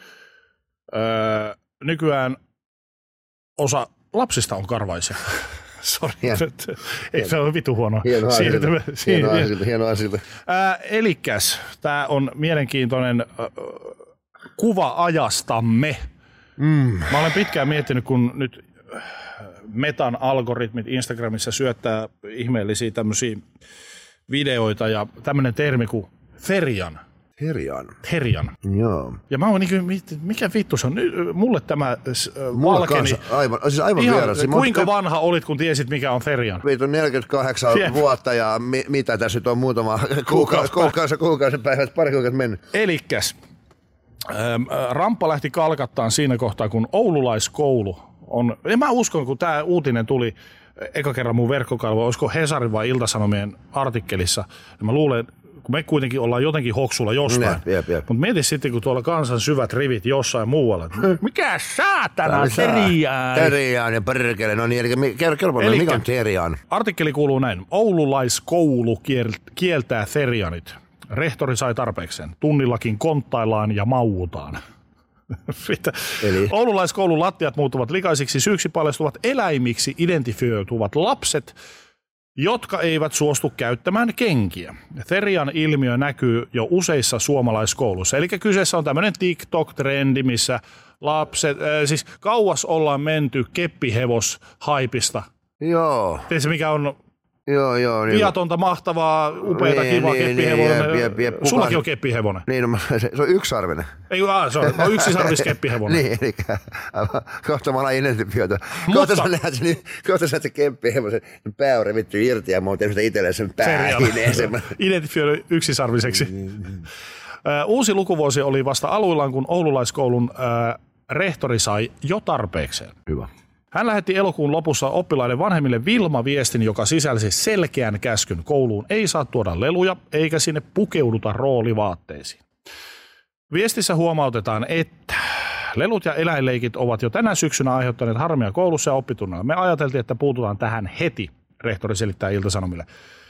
Öö, nykyään osa lapsista on karvaisia. Sori, ei se on vitu huono. Hienoa asilta. Hienoa asilta. Hienoa asilta. Elikkäs, tämä on mielenkiintoinen äh, kuva ajastamme. Mm. Mä olen pitkään miettinyt, kun nyt Metan algoritmit Instagramissa syöttää ihmeellisiä tämmöisiä videoita ja tämmöinen termi kuin Therian. Therian. Therian. Joo. Ja mä oon niin mikä vittu se on? Mulle tämä äh, valkeni. Aivan, siis aivan ihan, vieras. Kuinka Mut, vanha olit, kun tiesit, mikä on Therian? Vittu neljäkymmentäkahdeksan Jep. vuotta ja mi, mitä tässä nyt on muutama kuukausi, kuukausi, kuukausi päivät, pari kuukautta mennyt. Elikkäs, ähm, Ramppa lähti Kalkattaan siinä kohtaa, kun oululaiskoulu on, en mä uskon, kun tämä uutinen tuli eka kerran mun verkkokalvoon, olisiko Hesarin vai Ilta-Sanomien artikkelissa, niin mä luulen, kun me kuitenkin ollaan jotenkin hoksulla jostain. Mutta mieti sitten, kun tuolla kansan syvät rivit jossain muualla. Mikä saatana, Teriaan? Teriaan ja perkele. No niin, eli kerro, kerro paljon, mikä on Teriaan? Artikkeli kuuluu näin. Oululaiskoulu kieltää Therianit. Rehtori sai tarpeekseen. Tunnillakin konttaillaan ja mauutaan. Eli? Oululaiskoulun lattiat muuttuvat likaisiksi, syyksi paljastuvat eläimiksi identifioituvat lapset, jotka eivät suostu käyttämään kenkiä. Therian ilmiö näkyy jo useissa suomalaiskouluissa. Eli kyseessä on tämmöinen TikTok-trendi, missä lapset, äh, siis kauas ollaan menty keppihevos-haipista. Joo. Tiedätkö, mikä on joo, joo, niin viatonta, mahtavaa, upeata, niin, kivaa niin, keppihevonen. Niin, jep, jep, Sullakin on keppihevonen. Niin, no, se, se on yksisarvinen. Ei, ah, se on no, yksisarvis keppihevonen. Niin, eli kohta mä ollaan identifioitu. Kohta sä näet sen, kohta sä näet sen keppihevosen, sen pää on revitty irti ja mä oon tehnyt sitä itselleen sen päähineen. Identifioitu yksisarviseksi. Uusi lukuvuosi oli vasta aluillaan, kun oululaiskoulun äh, rehtori sai jo tarpeekseen. Hyvä. Hän lähetti elokuun lopussa oppilaiden vanhemmille Vilma-viestin, joka sisälsi selkeän käskyn. Kouluun ei saa tuoda leluja, eikä sinne pukeuduta roolivaatteisiin. Viestissä huomautetaan, että lelut ja eläinleikit ovat jo tänä syksynä aiheuttaneet harmia koulussa ja oppitunnilla. Me ajateltiin, että puututaan tähän heti, rehtori selittää Ilta-Sanomille.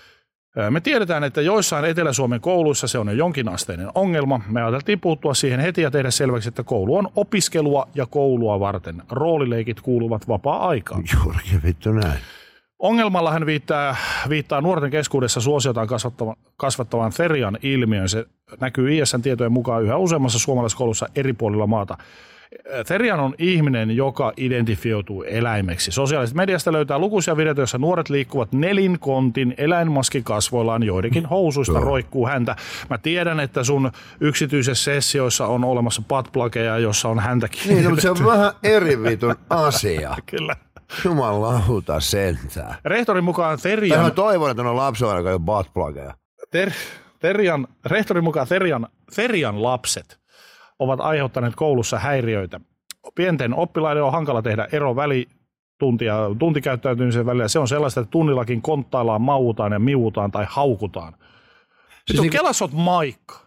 Me tiedetään, että joissain Etelä-Suomen kouluissa se on jo jonkinasteinen ongelma. Me ajateltiin puuttua siihen heti ja tehdä selväksi, että koulu on opiskelua ja koulua varten. Roolileikit kuuluvat vapaa-aikaan. Juurikin vittu näin. Ongelmalla hän viittaa, viittaa nuorten keskuudessa suosiotaan kasvattavan, kasvattavan Therian ilmiön. Se näkyy I S:n tietojen mukaan yhä useammassa suomalaiskoulussa eri puolilla maata. Therian on ihminen, joka identifioituu eläimeksi. Sosiaalisesta mediasta löytää lukuisia videoita, joissa nuoret liikkuvat nelinkontin eläinmaskikasvoillaan, joidenkin housuista roikkuu häntä. Mä tiedän, että sun yksityisissä sessioissa on olemassa buttplugeja, jossa on häntä kiinnitetty. Niin, mutta se on vähän eri vitun asia. Kyllä. Jumalauta sentään. Rehtorin mukaan Therian... Mä toivon, että on lapsilla, joka on buttplugeja. Ter, Therian, rehtorin mukaan Therian, Therian lapset ovat aiheuttaneet koulussa häiriöitä. Pienten oppilaiden on hankala tehdä ero välituntia tuntikäyttäytymisen välillä. Se on sellaista, että tunnillakin konttaillaan, mauutaan ja miuutaan tai haukutaan. Siis niin, kelas oot Maikka.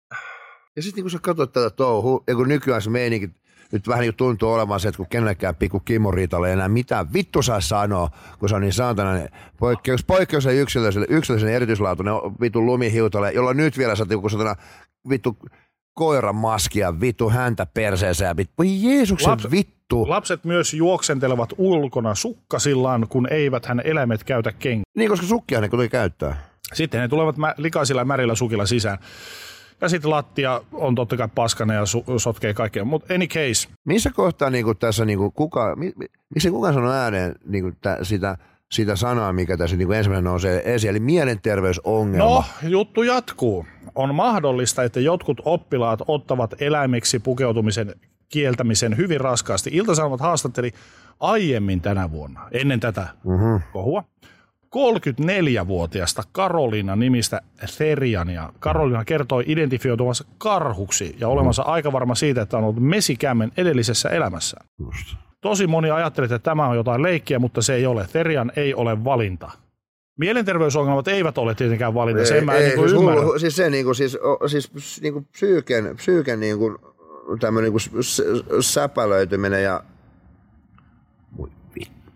Ja sitten kun sä katsot tätä touhua, ja kun nykyään se meininki nyt vähän niin kuin tuntuu olevan se, että kun kenellekään pikku Kimmo Riitalle ei enää mitään vittu saa sanoa, kun se on niin saatanainen poikkeus, poikkeus ei yksilöisen, yksilöisen erityislaatuinen vittu lumihiutale, jolla nyt vielä sä kun satana vittu koiran maskia, vittu häntä perseeseen ja vittu, voi Jeesuksen Laps, vittu. Lapset myös juoksentelevat ulkona sukkasillaan, kun eivät hän eläimet käytä kenkiä. Niin, koska sukkia ne kuitenkin käyttää. Sitten ne tulevat mä, likaisilla ja märillä sukilla sisään. Ja sitten lattia on totta kai paskana ja su- sotkee kaikkea, mutta any case. Missä kohtaa niinku tässä, niinku, kuka, mi, mi, miksi kukaan sanoo ääneen niinku, tä, sitä, sitä sanaa, mikä tässä niinku ensimmäinen nousee esiin, eli mielenterveysongelma? No, juttu jatkuu. On mahdollista, että jotkut oppilaat ottavat eläimiksi pukeutumisen kieltämisen hyvin raskaasti. Ilta-Sanomat haastatteli aiemmin tänä vuonna, ennen tätä mm-hmm. kohua, kolmekymmentäneljävuotiaasta Karoliina nimistä Theriania. Karoliina kertoi identifioituvansa karhuksi ja olevansa mm. aika varma siitä, että on ollut mesikämmen edellisessä elämässään. Just. Tosi moni ajatteli, että tämä on jotain leikkiä, mutta se ei ole. Therian ei ole valinta. Mielenterveysongelmat eivät ole tietenkään valinta, ei, sen mä en ei, niin siis ymmärrä. Hullu, siis se niinku, siis, siis niinku psyyken, psyyken niinku, tämmönen niinku säpälöityminen ja voi vittu,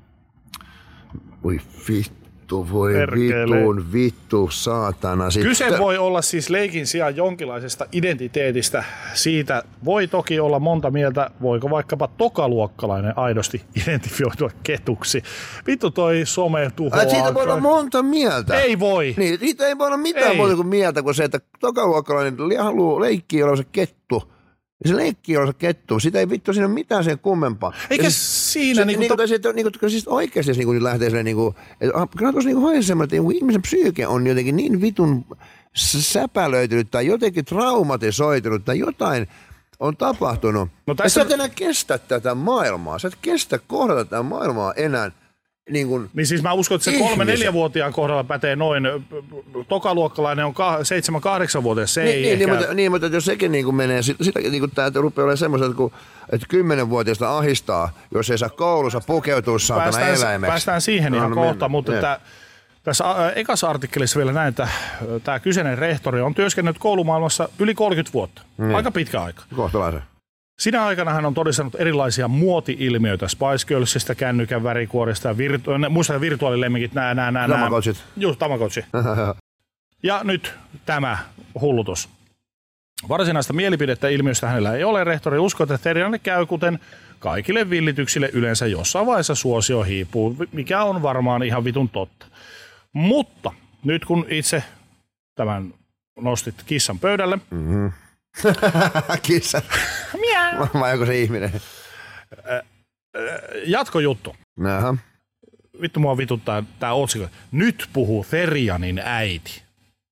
voi vittu, voi vittuun, vittu, saatana. Sitten. Kyse voi olla siis leikin sijaan jonkinlaisesta identiteetistä. Siitä voi toki olla monta mieltä, voiko vaikkapa tokaluokkalainen aidosti identifioitua ketuksi. Vittu toi some tuhoaa. Ai, siitä voi olla monta mieltä. Ei voi. Niin, siitä ei voi olla mitään ei. muuta kuin mieltä kuin se, että tokaluokkalainen haluaa leikkiä olla se kettu. Se leikki on se kettu. Sitä ei vittu siinä ole mitään sen kummempaa. Eikä se, siinä se, niinku... niinku, to... to, niinku, siis oikeasti niinku, nyt lähtee silleen niinku... Kyllä tuossa niinku hoisemmin, että niinku, ihmisen psyyke on jotenkin niin vitun säpälöitynyt tai jotenkin traumatisoitunut tai jotain on tapahtunut. No tässä... Sä et enää kestä tätä maailmaa. Sä et kestä kohdata tätä maailmaa enää. Niin, kuin niin siis mä uskon, että se kolme neljävuotiaan kohdalla pätee noin. Tokaluokkalainen on seitsemän kahdeksanvuotias. Se niin, ei niin, ehkä... niin, mutta, niin, mutta jos sekin niin kuin menee, sitä, sitä niin kuin tämä rupeaa olemaan semmoista, että, kun, että kymmenvuotiaista ahistaa, jos ei saa koulussa pukeutua saatana eläimeksi. Päästään siihen ihan no, kohta, mennä. mutta tämä, tässä ä, ekassa artikkelissa vielä näin, että tämä kyseinen rehtori on työskennellyt koulumaailmassa yli kolmekymmentä vuotta. Mm. Aika pitkä aika. Kohtalaisen. Siinä aikana hän on todistanut erilaisia muoti-ilmiöitä Spice Girlsista, kännykän värikuorista ja virtu- muista virtuaalilemmikit, nää, nää, nää. Tamagotchit. Just, Tamagotchi. Ja nyt tämä hullutus. Varsinaista mielipidettä ilmiöstä hänellä ei ole. Rehtori uskoo, että Therianille käy kuten kaikille villityksille yleensä jossain vaiheessa suosio hiipuu, mikä on varmaan ihan vitun totta. Mutta nyt kun itse tämän nostit kissan pöydälle. Mm-hmm. Kissa. Miau. Vai onko se ihminen? Jatkojuttu. Aha. Vittu mua vituttaa tää otsikko. Nyt puhuu Therianin äiti.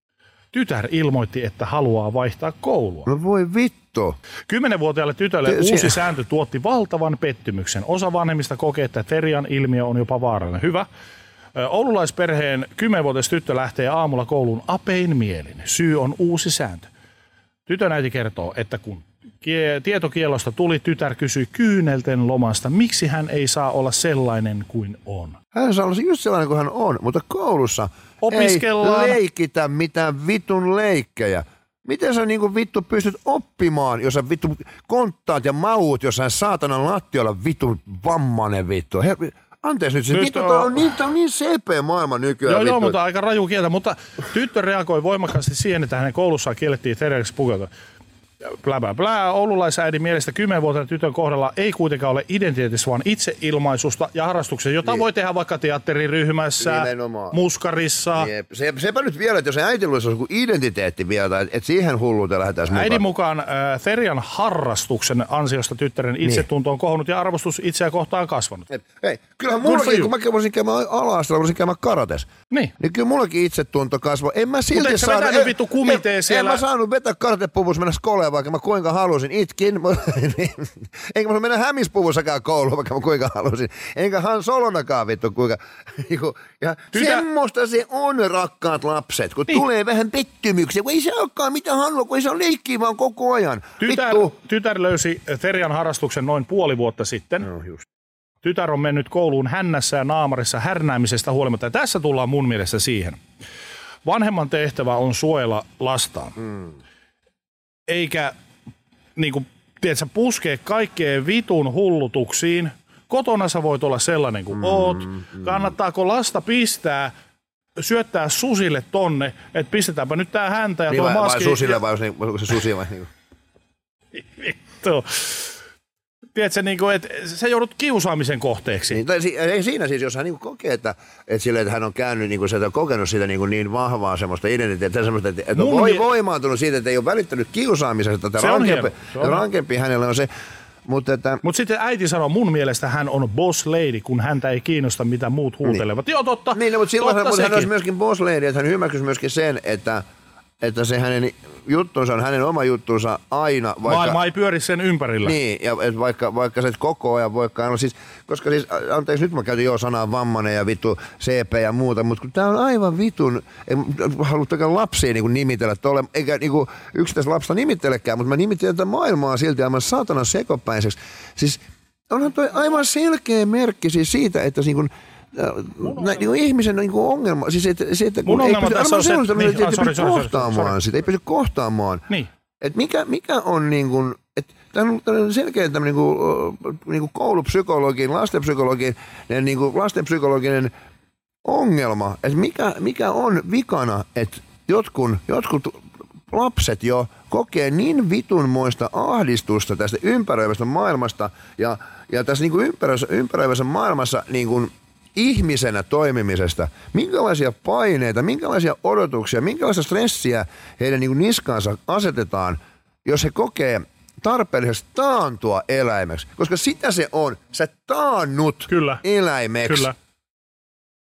Tytär ilmoitti, että haluaa vaihtaa koulua. No voi vittu. Kymmenenvuotiaalle tytölle Te, uusi se... sääntö tuotti valtavan pettymyksen. Osa vanhemmista kokee, että Therian ilmiö on jopa vaarallinen. Hyvä. Oululaisperheen kymmenvuotias tyttö lähtee aamulla kouluun apein mielin. Syy on uusi sääntö. Tytön äiti kertoo, että kun tietokielosta tuli, tytär kysyi kyynelten lomasta, miksi hän ei saa olla sellainen kuin on. Hän saa olla just sellainen kuin hän on, mutta koulussa opiskellaan. Ei leikitä mitään vitun leikkejä. Miten sä niinku vittu pystyt oppimaan, jos sä vittu konttaat ja maut, jos sä saatanan lattiolla vitun vammanen vittu. Her... Anteeksi nyt, se vittu, on, on, niin, on niin sepeä maailma nykyään. Joo, vittu. joo, mutta aika raju kieltä. Mutta tyttö reagoi voimakkaasti siihen, että hänen koulussaan kiellettiin Therianiksi pukeutua. Blä, blä, blä. Oululaisäidin mielestä kymmenvuotiaan tytön kohdalla ei kuitenkaan ole identiteetissä, vaan itseilmaisusta ja harrastuksia, jota niin. voi tehdä vaikka teatteriryhmässä, nimenomaan. Muskarissa. Niin. Se, sepä nyt vielä, että jos äiti luisi joku identiteetti vielä, että et siihen hulluuteen lähdetään mukaan. Äidin mukaan äh, Therian harrastuksen ansiosta tyttären itsetunto on kohonnut ja arvostus itseä kohtaan kasvanut. Et, hei, kyllähän mullakin, kun mä voisin käymään ala-asteella, voisin käymään karates. Niin. Niin kyllä mullakin itsetunto kasvoi. En mä silti saanut... Mutta vittu kumitee siellä? En mä saanut vetää karatepuvus mennä skoleen, vaikka mä kuinka halusin. Itkin. Enkä mä mennä hämispuvussakaan kouluun, vaikka mä kuinka halusin. Enkä Han Solonakaan vittu kuinka. Ja Tytä... semmoista se on, rakkaat lapset, kun niin. tulee vähän pettymyksiä, kun ei se olekaan mitään halua, kun ei se ole leikkiä vaan koko ajan. Tytär, tytär löysi Therian harrastuksen noin puoli vuotta sitten. No, just. Tytär on mennyt kouluun hännässä ja naamarissa härnäämisestä huolimatta. Ja tässä tullaan mun mielestä siihen. Vanhemman tehtävä on suojella lastaan. Mm. Eikä niin kuin, tiedätkö, puskee kaikkeen vitun hullutuksiin. Kotona sä voit olla sellainen kuin mm, oot. Mm. Kannattaako lasta pistää, syöttää susille tonne, että pistetäänpä nyt tää häntä ja niin tuo vai, maski. Vai susille ja... vai onko se susi vai niin? Vittu. Tiedätkö, niin kuin, että sä joudut kiusaamisen kohteeksi. Niin, tai ei siinä siis, jos hän niin kokee, että, että, sille, että hän on käynyt, niin kuin, se on kokenut sitä niin, niin vahvaa semmoista identiteettiä, semmoista, että, että on voi, voimaantunut siitä, että ei ole välittänyt kiusaamisesta, että rankempi, rankempi hänelle on se. Mutta että... Mut sitten äiti sanoo, mun mielestä hän on boss lady, kun häntä ei kiinnosta, mitä muut huutelevat. Niin. Joo, totta. Niin, no, mutta silloin totta hän, hän olisi myöskin boss lady, että hän hyväksyisi myöskin sen, että että se hänen juttunsa on hänen oma juttunsa aina. Vaikka, maailma ei pyöri sen ympärillä. Niin, ja et vaikka, vaikka se koko ajan voikaan olla siis, koska siis, anteeksi, nyt mä käytin jo sanaa vammainen ja vittu C P ja muuta, mutta kun tää on aivan vitun, en haluttakaan lapsia niin nimitellä tolle, eikä niin yksittäistä lapsta nimittelekään, mutta mä nimittelen tätä maailmaa silti aivan saatanan sekopäiseksi. Siis onhan toi aivan selkeä merkki siis siitä, että siis niin Nä, niin ihmisen niin ongelma, siis että, se, että kun ei pysy, on se, että, niin, että sorry, pysy sorry, kohtaamaan sorry. sitä, ei pysy kohtaamaan. Niin. Et mikä, mikä on niin kuin, että tämä on selkeä tämmöinen niin kuin, niin kuin koulupsykologin, lastenpsykologin, niin kuin lastenpsykologinen ongelma, että mikä, mikä on vikana, että jotkut, jotkut lapset jo kokee niin vitunmoista ahdistusta tästä ympäröivästä maailmasta ja, ja tässä niin kuin ympäröivässä, ympäröivässä maailmassa niin kuin ihmisenä toimimisesta, minkälaisia paineita, minkälaisia odotuksia, minkälaista stressiä heidän niin kuin niskaansa asetetaan, jos he kokee tarpeellisesti taantua eläimeksi. Koska sitä se on. Sä taannut Kyllä. eläimeksi. Kyllä.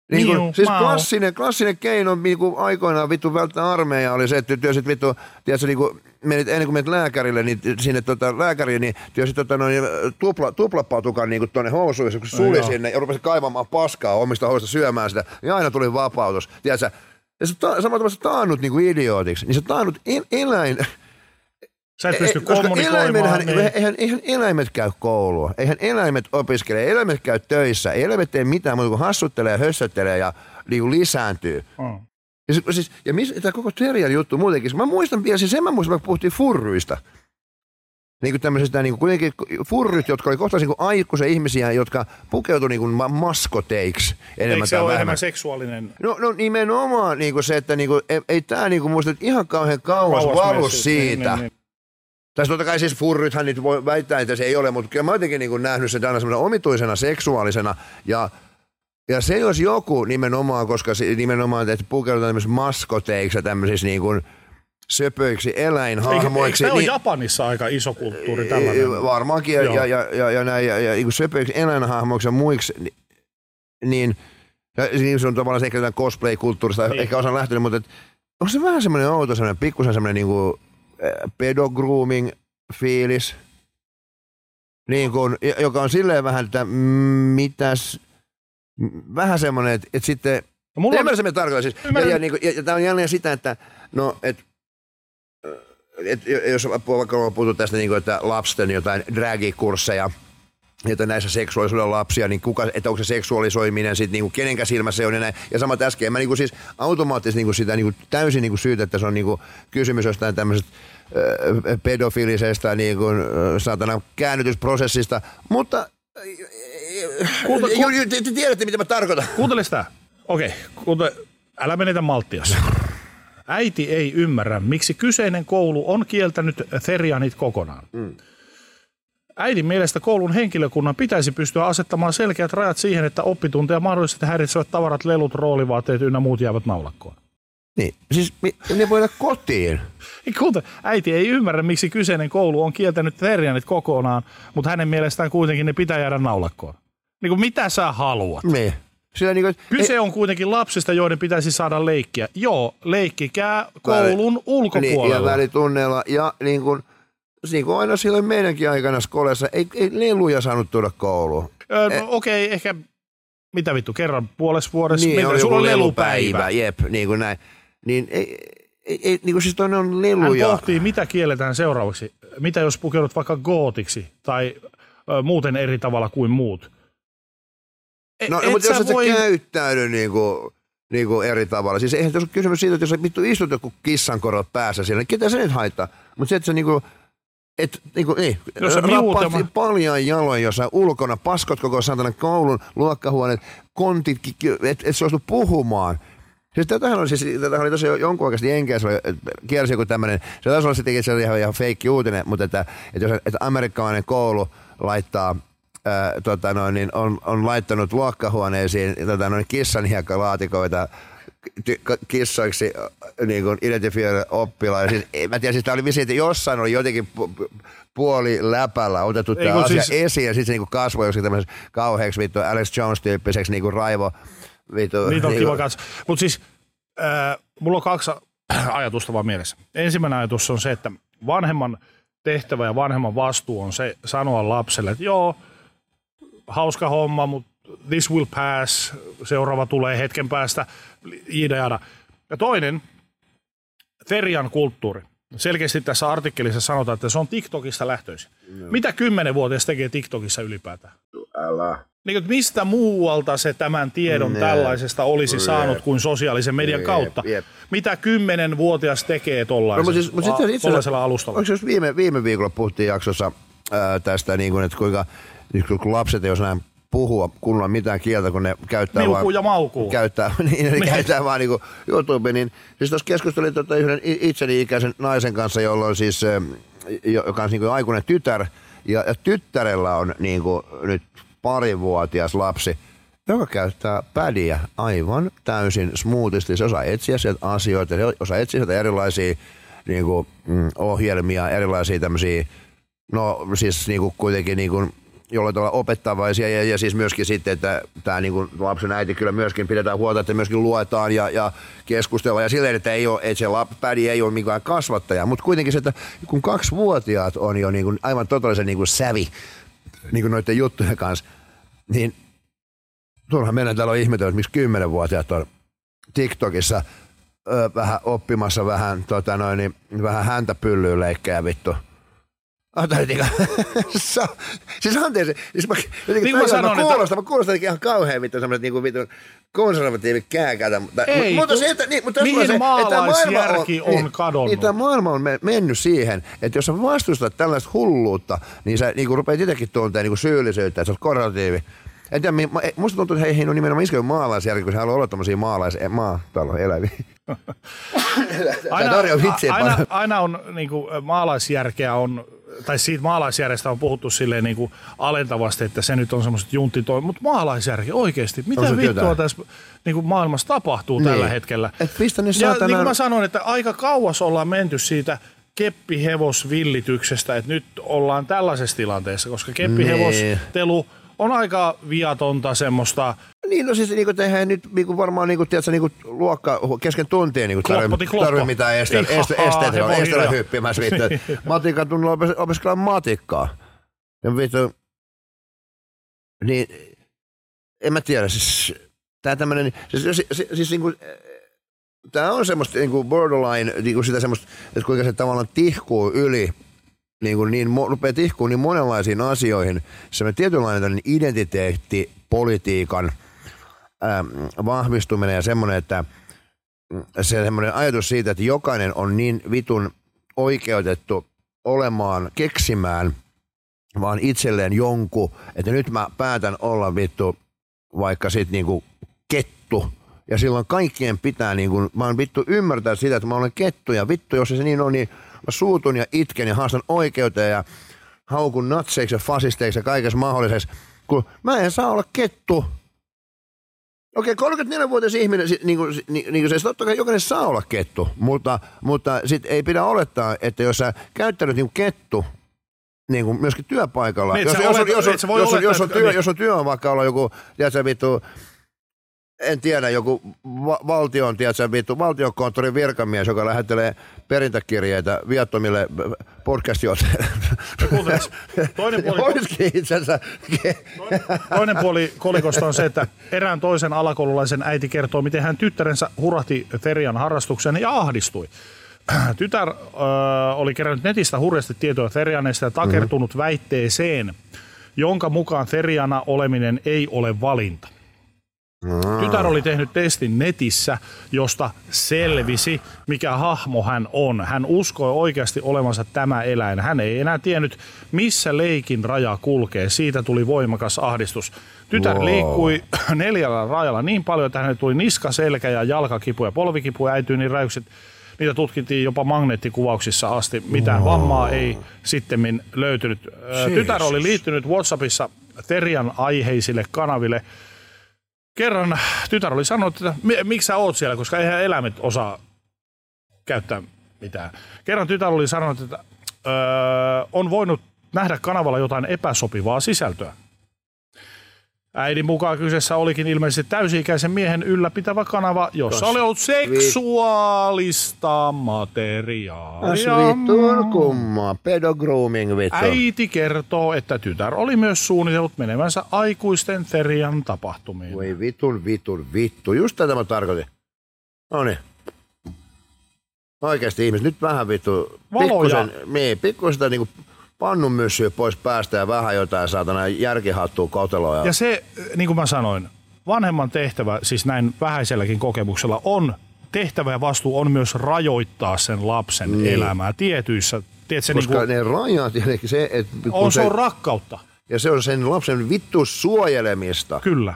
Niin kuin, Miu, siis mau. klassinen, klassinen keino niin kuin aikoinaan vittu välttää armeijaa oli se, että työsit vittu, tiedätkö, niin kuin, menit, ennen kuin menit lääkärille, niin sinne tota, lääkäriin, niin työsit tota, noin, tupla, tuplapatukan niin tuonne housuihin, kun suli no, sinne ja rupesit kaivamaan paskaa omista hoidosta syömään sitä, ja aina tuli vapautus. Tiedätkö, ja sä ta, samalla tavalla sä taannut niin kuin idiootiksi, niin sä taannut el, eläin... Sä et pysty e, kommunikoimaan. Niin. Eihän, eihän eläimet käy koulua, eihän eläimet opiskele, eläimet käy töissä, eläimet ei mitään muuta kuin hassuttelee ja hössöttelee ja niin kuin lisääntyy. Mm. Ja, siis, siis, ja mis, tämä koko Terian juttu muutenkin, mä muistan vielä, siis sen mä muistan, että puhuttiin furryista. Niin kuin tämmöisestä, niin kuin kuitenkin furryt, jotka oli kohtaisesti niin aikuisia ihmisiä, jotka pukeutui niin kuin maskoteiksi enemmän. Eikö se ole enemmän seksuaalinen? No, no nimenomaan niin kuin se, että niin kuin, ei, ei tämä niin kuin muista ihan kauhean kauas valu siitä. Niin, niin, niin. Tässä totta kai siis furrythän nyt voi väittää, että se ei ole, mutta kyllä mä jotenkin niin kuin nähnyt sen aina semmoisena omituisena seksuaalisena. Ja, ja se jos joku nimenomaan, koska se, nimenomaan, että pukeudutaan tämmöisissä maskoteiksi ja tämmöisissä niin kuin söpöiksi eläinhahmoiksi. Eikö tämä niin, ole Japanissa aika iso kulttuuri tällainen? Varmaankin, ja, ja, ja, ja, ja, näin, ja, ja niin kuin söpöiksi eläinhahmoiksi ja muiksi, niin, niin se on tavallaan ehkä jotain cosplay-kulttuurista, niin. Ehkä osan lähtenyt, mutta et, onko se vähän semmoinen outo, semmoinen pikkusen semmoinen niin kuin pedogrooming fiilis, niin kuin, joka on silleen vähän, että mitäs, vähän semmoinen, että, että sitten, no, mulla ymmärrän se me tarkoittaa siis, ja, ja, niin kuin, ja, ja tämä on jälleen sitä, että no, että et, jos vaikka puhuttu tästä, niin kuin, että lapsen jotain dragikursseja, että näissä seksuaalisuuden lapsia, niin kuka, että onko se seksuaalisoiminen sitten niinku kenenkä silmässä on ja näin. Ja samat äsken, mä niinku siis automaattisesti niinku sitä niinku täysin niinku syytä, että se on niinku kysymys jostain tämmöisestä äh, pedofiilisestä niinku, äh, saatana käännytysprosessista, mutta Kuunte, ku, te, te tiedätte, mitä mä tarkoitan. Kuuntele sitä. Okei, okay. Älä menetä malttias. Äiti ei ymmärrä, miksi kyseinen koulu on kieltänyt therianit kokonaan. Mm. Äidin mielestä koulun henkilökunnan pitäisi pystyä asettamaan selkeät rajat siihen, että oppitunteja mahdollisesti häiritsevät tavarat, lelut, roolivaatteet ynnä muut jäävät naulakkoon. Niin, siis ne voi olla kotiin. Kuunte, äiti ei ymmärrä, miksi kyseinen koulu on kieltänyt therianit kokonaan, mutta hänen mielestään kuitenkin ne pitää jäädä naulakkoon. Niin kuin mitä sä haluat? Niin. Niin kuin, Kyse ei, on kuitenkin lapsista, joiden pitäisi saada leikkiä. Joo, leikkikää koulun väli, ulkopuolella. Niin, ja välitunneilla ja niin kuin... Niin kuin aina silloin meidänkin aikana skolessa, ei, ei leluja saanut tuoda kouluun. Öö, no, eh. Okei, okay, ehkä, mitä vittu, kerran puolessa vuodessa. Niin, Mitä, oli sulla on lelupäivä. lelupäivä. Jep, niin kuin näin. Niin, ei, ei, ei, niin kuin siis toinen on leluja. Hän pohtii, mitä kielletään seuraavaksi. Mitä jos pukeudut vaikka gootiksi tai ö, muuten eri tavalla kuin muut? E, no, no mutta jos et voi... sä käyttäydy niin kuin... Niin kuin eri tavalla. Siis eihän tässä ole kysymys siitä, että jos sä vittu istut joku kissankorot päässä siellä, niin ketä se nyt haittaa? Mutta se, että sä niinku... Et, niinku, niin, rappaat paljon jaloin jossain ulkona, paskot koko satana koulun, luokkahuoneet, kontit, että et suostu puhumaan. Siis tätähän oli, siis, tätähän oli tosiaan jonkun oikeasti Jenkeissä, kiersi joku tämmöinen, se taisi olla sittenkin se ihan, ihan feikki uutinen, mutta että, että jos että amerikkalainen koulu laittaa, ää, tota noin, niin on, on laittanut luokkahuoneisiin tota noin, kissanhiekkalaatikoita, kissoiksi niin kuin identifioida oppilaan. Siis, mä tiedän, siis tämä oli visiin, että jossain oli jotenkin pu- puoli läpällä otettu tämä Eiku asia siis... esiin, ja sitten se niin kuin kasvoi joskin tämmöiseksi kauheaksi vittu Alex Jones-tyyppiseksi niin kuin raivo. Vittu, Niitä on niin kiva kanssa. Mutta siis äh, mulla on kaksi ajatusta vaan mielessä. Ensimmäinen ajatus on se, että vanhemman tehtävä ja vanhemman vastuu on se sanoa lapselle, että joo, hauska homma, mutta this will pass, seuraava tulee hetken päästä, jida. Ja toinen, therian kulttuuri. Selkeästi tässä artikkelissa sanotaan, että se on TikTokista lähtöisin. No. Mitä kymmenvuotias tekee TikTokissa ylipäätään? Älä. Niin, mistä muualta se tämän tiedon ne. tällaisesta olisi Jep. saanut kuin sosiaalisen median Jep. kautta? Jep. Mitä kymmenvuotias tekee tollaisella, no, siis, a, tollaisella alustalla? Onko jos viime, viime viikolla puhuttiin jaksossa ää, tästä, niin kuin, että kuinka kun lapset ei osaa puhua kunnolla mitään kieltä, kun ne käyttää Milkuu vaan... ja maukuu. Käyttää, niin, ne käyttää vaan niin kuin YouTube. Niin, siis tuossa keskustelin tota yhden itseni ikäisen naisen kanssa, jolla on siis, joka on niin kuin aikuinen tytär, ja, ja tyttärellä on niin kuin nyt parivuotias lapsi, joka käyttää pädiä aivan täysin smoothisti. Se osaa etsiä sieltä asioita, se osaa etsiä sieltä erilaisia niin kuin, mm, ohjelmia, erilaisia tämmöisiä, no siis niin kuin kuitenkin niin kuin jollain tavalla opettavaisia ja, ja siis myöskin sitten, että tämä niin lapsen äiti kyllä myöskin pidetään huolta, että myöskin luetaan ja, ja keskustellaan ja silleen, että, ei ole, että se pädi ei ole mikään kasvattaja, mutta kuitenkin se, että kun kaksivuotiaat on jo niin kuin aivan totaalisen niin kuin sävi niin kuin noiden juttujen kanssa, niin turha mennä täällä on ihmetellä, että miksi kymmenvuotiaat on TikTokissa ö, vähän oppimassa vähän, tota noin, niin, vähän häntä pyllyyn leikkejä vittu. Siis anteeksi, siis mä, niin mä, sanon, mä kuulostan, että... mä kuulostan ihan kauhean vittu semmoiset niinku vittu konservatiivit kääkätä. Mutta, ei, mutta se, että, niin, mutta mihin se, maalaisjärki on, on niin, kadonnut? Niin tämä maailma on mennyt siihen, että jos sä vastustat tällaista hulluutta, niin sä niinku rupeat itsekin tuntea niinku syyllisyyttä, että sä oot konservatiivi. En tiedä, musta tuntuu, että heihin on nimenomaan iskenyt maalaisjärki, kun se haluaa olla tommosia maalais, maatalo eläviä. aina, aina, aina on niinku, maalaisjärkeä on, tai siitä maalaisjärjestä on puhuttu silleen niinku alentavasti, että se nyt on semmoiset junttitoimet, mutta maalaisjärki oikeasti, mitä vittua tässä niinku maailmassa tapahtuu niin. Tällä hetkellä? Et pistä ne ja niin kuin mä sanoin, että aika kauas ollaan menty siitä keppihevosvillityksestä, että nyt ollaan tällaisessa tilanteessa, koska keppihevostelu on aika viatonta semmoista. Niin, no siis niinku tehdään nyt niinku varmaan niinku tiedätkö niinku luokka kesken tuntia niinku tarvii mitään esteitä esteitä esteitä hyppimässä vittu. Matikan tunnilla opes, opiskellaan matikkaa. Ja vittu niin en mä tiedä siis tää tämmönen siis siis, siis, siis niinku tää on semmoista niinku borderline niinku sitä semmoista että kuinka se tavallaan tihkuu yli. Niin kuin niin, rupeaa tihkuun niin monenlaisiin asioihin. Semmoinen tietynlainen identiteetti, politiikan ää, vahvistuminen ja semmoinen, että se semmoinen ajatus siitä, että jokainen on niin vitun oikeutettu olemaan, keksimään vaan itselleen jonkun, että nyt mä päätän olla vittu vaikka sit niinku kettu. Ja silloin kaikkien pitää niinku, mä oon vittu ymmärtää sitä, että mä olen kettu ja vittu, jos se niin on, niin mä suutun ja itken ja haastan oikeuteen ja haukun natseiksi ja fasisteiksi ja kaikessa mahdollisessa, kun mä en saa olla kettu. Okei, kolmekymmentäneljävuotias ihminen, niin kuin, niin, niin kuin se, totta kai jokainen saa olla kettu, mutta, mutta sit ei pidä olettaa, että jos sä käyttänyt niin kuin kettu, niin kuin myöskin työpaikalla, niin, jos, jos, olet, jos, jos, jos, olettaa, jos, on työ, niin. jos on työ on vaikka olla joku, tiedätkö vittu, en tiedä, joku va- valtion, tiedätkö, vittu, valtionkonttorin virkamies, joka lähettelee perintäkirjeitä viattomille podcast-johtajille. Toinen puoli, toinen puoli kolikosta on se, että erään toisen alakoululaisen äiti kertoo, miten hän tyttärensä hurahti Therian harrastuksen ja ahdistui. Tytär ö, oli kerännyt netistä hurjasti tietoa Therianista ja takertunut mm-hmm. väitteeseen, jonka mukaan Theriana oleminen ei ole valinta. Tytär oli tehnyt testin netissä, josta selvisi, mikä hahmo hän on. Hän uskoi oikeasti olevansa tämä eläin. Hän ei enää tiennyt, missä leikin raja kulkee. Siitä tuli voimakas ahdistus. Tytär wow. liikkui neljällä rajalla niin paljon, että hänelle tuli niska, selkä ja jalkakipu ja polvikipu ja äityi niin räykset. Niitä tutkittiin jopa magneettikuvauksissa asti. Mitään wow. vammaa ei sittemmin löytynyt. Jesus. Tytär oli liittynyt WhatsAppissa Therian aiheisille kanaville. Kerran tytär oli sanonut, että miksi sä oot siellä, koska eihän eläimet osaa käyttää mitään. Kerran tytär oli sanonut, että öö, on voinut nähdä kanavalla jotain epäsopivaa sisältöä. Äidin mukaan kyseessä olikin ilmeisesti täysi-ikäisen miehen ylläpitävä kanava, jossa Tos, oli ollut seksuaalista materiaalia. Vitun kummaa, pedogrooming vittu. Äiti kertoo, että tytär oli myös suunnitellut menevänsä aikuisten Therian tapahtumiin. Voi vitun, vitun, vittu. Just tätä mä tarkoitin. Noniin. Oikeasti ihmiset, nyt vähän vittu. Pikkusen, niin, pikkusen niinku pannun myssyä pois päästä ja vähän jotain saatana järkihattua koteloa. Ja se, niin kuin mä sanoin, vanhemman tehtävä, siis näin vähäiselläkin kokemuksella, on tehtävä ja vastuu on myös rajoittaa sen lapsen niin. elämää tietyissä. Tiedätkö, koska niin kuin, ne rajat, se, että on, se on rakkautta. Ja se on sen lapsen vittu suojelemista. Kyllä.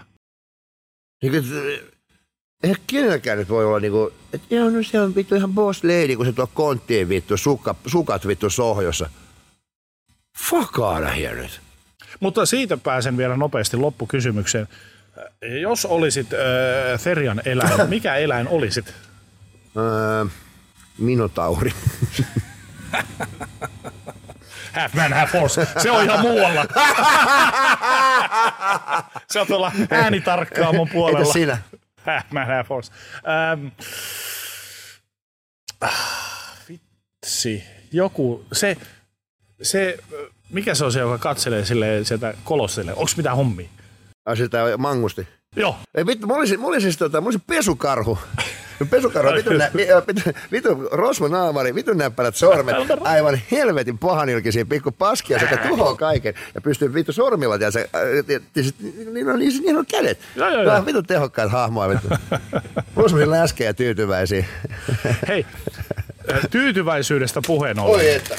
Eihän kenelläkään nyt voi olla niinku, että joo, no se on vittu ihan boss lady, kun se tuo konttiin vittu, suka, sukat vittu sohjossa. Fuck out of here nyt. Mutta siitä pääsen vielä nopeasti loppukysymykseen. Jos olisit äh, Therian eläin, mikä eläin olisit? Äh, minotauri. half man, half horse. Se on ihan muualla. Se on tuolla äänitarkkaamon puolella. Entäs sinä? Half man, half horse. Ähm. Vitsi. Joku, se, se, mikä se on se, joka katselee silleen sieltä kolossille? Onks mitään hommia? Ai sitä mangusti. Joo. Ei vittu, mä olisin, mä olisin, siis, tota, mä olisin pesukarhu. Pesukarhu, vitun, nä, vitun rosvonaamari, vitun näppärät sormet, aivan helvetin pahanilkisiä pikku paskia, sekä tuhoaa kaiken. Ja pystyy vittu sormilla, ja se, niin on, niin on kädet. Joo, joo, joo. Vitun tehokkaat hahmoja, vittu. Plus mä läskejä ja tyytyväisiä. Hei, tyytyväisyydestä puheen ollen. Oi että.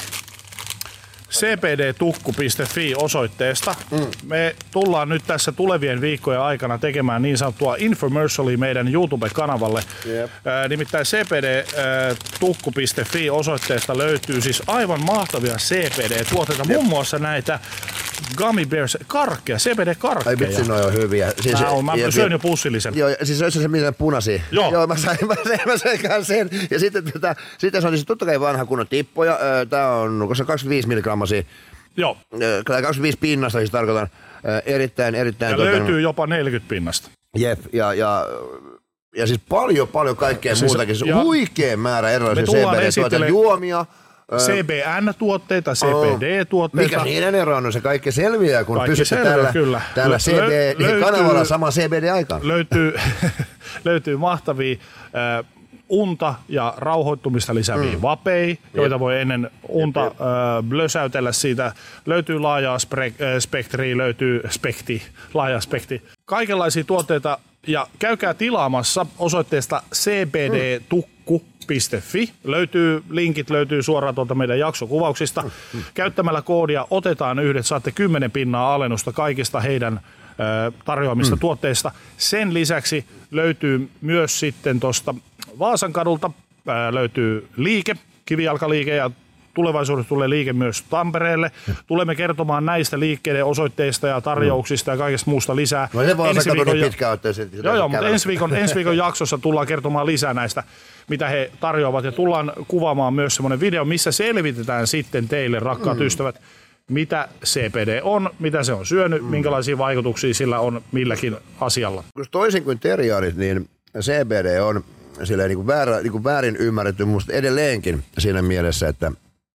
c p d tukku piste f i osoitteesta. Mm. Me tullaan nyt tässä tulevien viikkojen aikana tekemään niin sanottua infomercialia meidän YouTube-kanavalle. Yep. Äh, nimittäin c p d tukku piste f i osoitteesta löytyy siis aivan mahtavia C P D-tuotteita. Yep. Muun muassa näitä Gummy Bears karkkeja, C P D-karkkeja. Ai vitsi, noi on hyviä. Siis mä, on, mä ja, söin jo pussillisen. Joo, siis se on se miten punaisia. Joo. Joo, mä sain, mä sain, mä sain sen. Ja sitten, tota, sitten se on siis totta kai vanha kunnon tippoja. Tää on, koska kaksikymmentäviisi milligrammaa. Joo. kaksikymmentäviisi pinnasta siis tarkoitan. Erittäin, erittäin. Ja tuota, löytyy jopa neljäkymmentä pinnasta. Jep, ja, ja, ja siis paljon, paljon kaikkea siis, muutakin. Se on huikea määrä erilaisia C P D-tuotteita, juomia. C B N-tuotteita, C P D-tuotteita. Mikä niiden ero on? Se kaikki selviää, kun kaikki pysytte selviää, tällä, kyllä. tällä C B D-kanavalla samaan C B D-aikaan. Löytyy, löytyy mahtavia äh, unta ja rauhoittumista lisääviä mm. vapeja, joita voi ennen unta jep, jep. Äh, blösäytellä siitä. Löytyy laajaa spre- äh, spektriä, löytyy spekti, laaja spekti. Kaikenlaisia tuotteita ja käykää tilaamassa osoitteesta c p d tukku piste f i. Löytyy, linkit löytyy suoraan tuolta meidän jaksokuvauksista. Mm. Käyttämällä koodia otetaan yhdet, saatte kymmenen pinnaa alennusta kaikista heidän ö, tarjoamista mm. tuotteista. Sen lisäksi löytyy myös sitten tuosta Vaasan kadulta ö, löytyy liike, kivijalkaliike ja tulevaisuudessa tulee liike myös Tampereelle. Tulemme kertomaan näistä liikkeiden osoitteista ja tarjouksista ja kaikesta muusta lisää. No se Vaasan kadu niin pitkään Joo, joo, mutta ensi viikon, ensi viikon jaksossa tullaan kertomaan lisää näistä, mitä he tarjoavat. Ja tullaan kuvaamaan myös semmoinen video, missä selvitetään sitten teille, rakkaat mm. ystävät, mitä C P D on, mitä se on syönyt, mm. minkälaisia vaikutuksia sillä on milläkin asialla. Toisin kuin teriaarit, niin C P D on silleen niin kuin väärä, niin kuin väärin ymmärretty musta edelleenkin siinä mielessä, että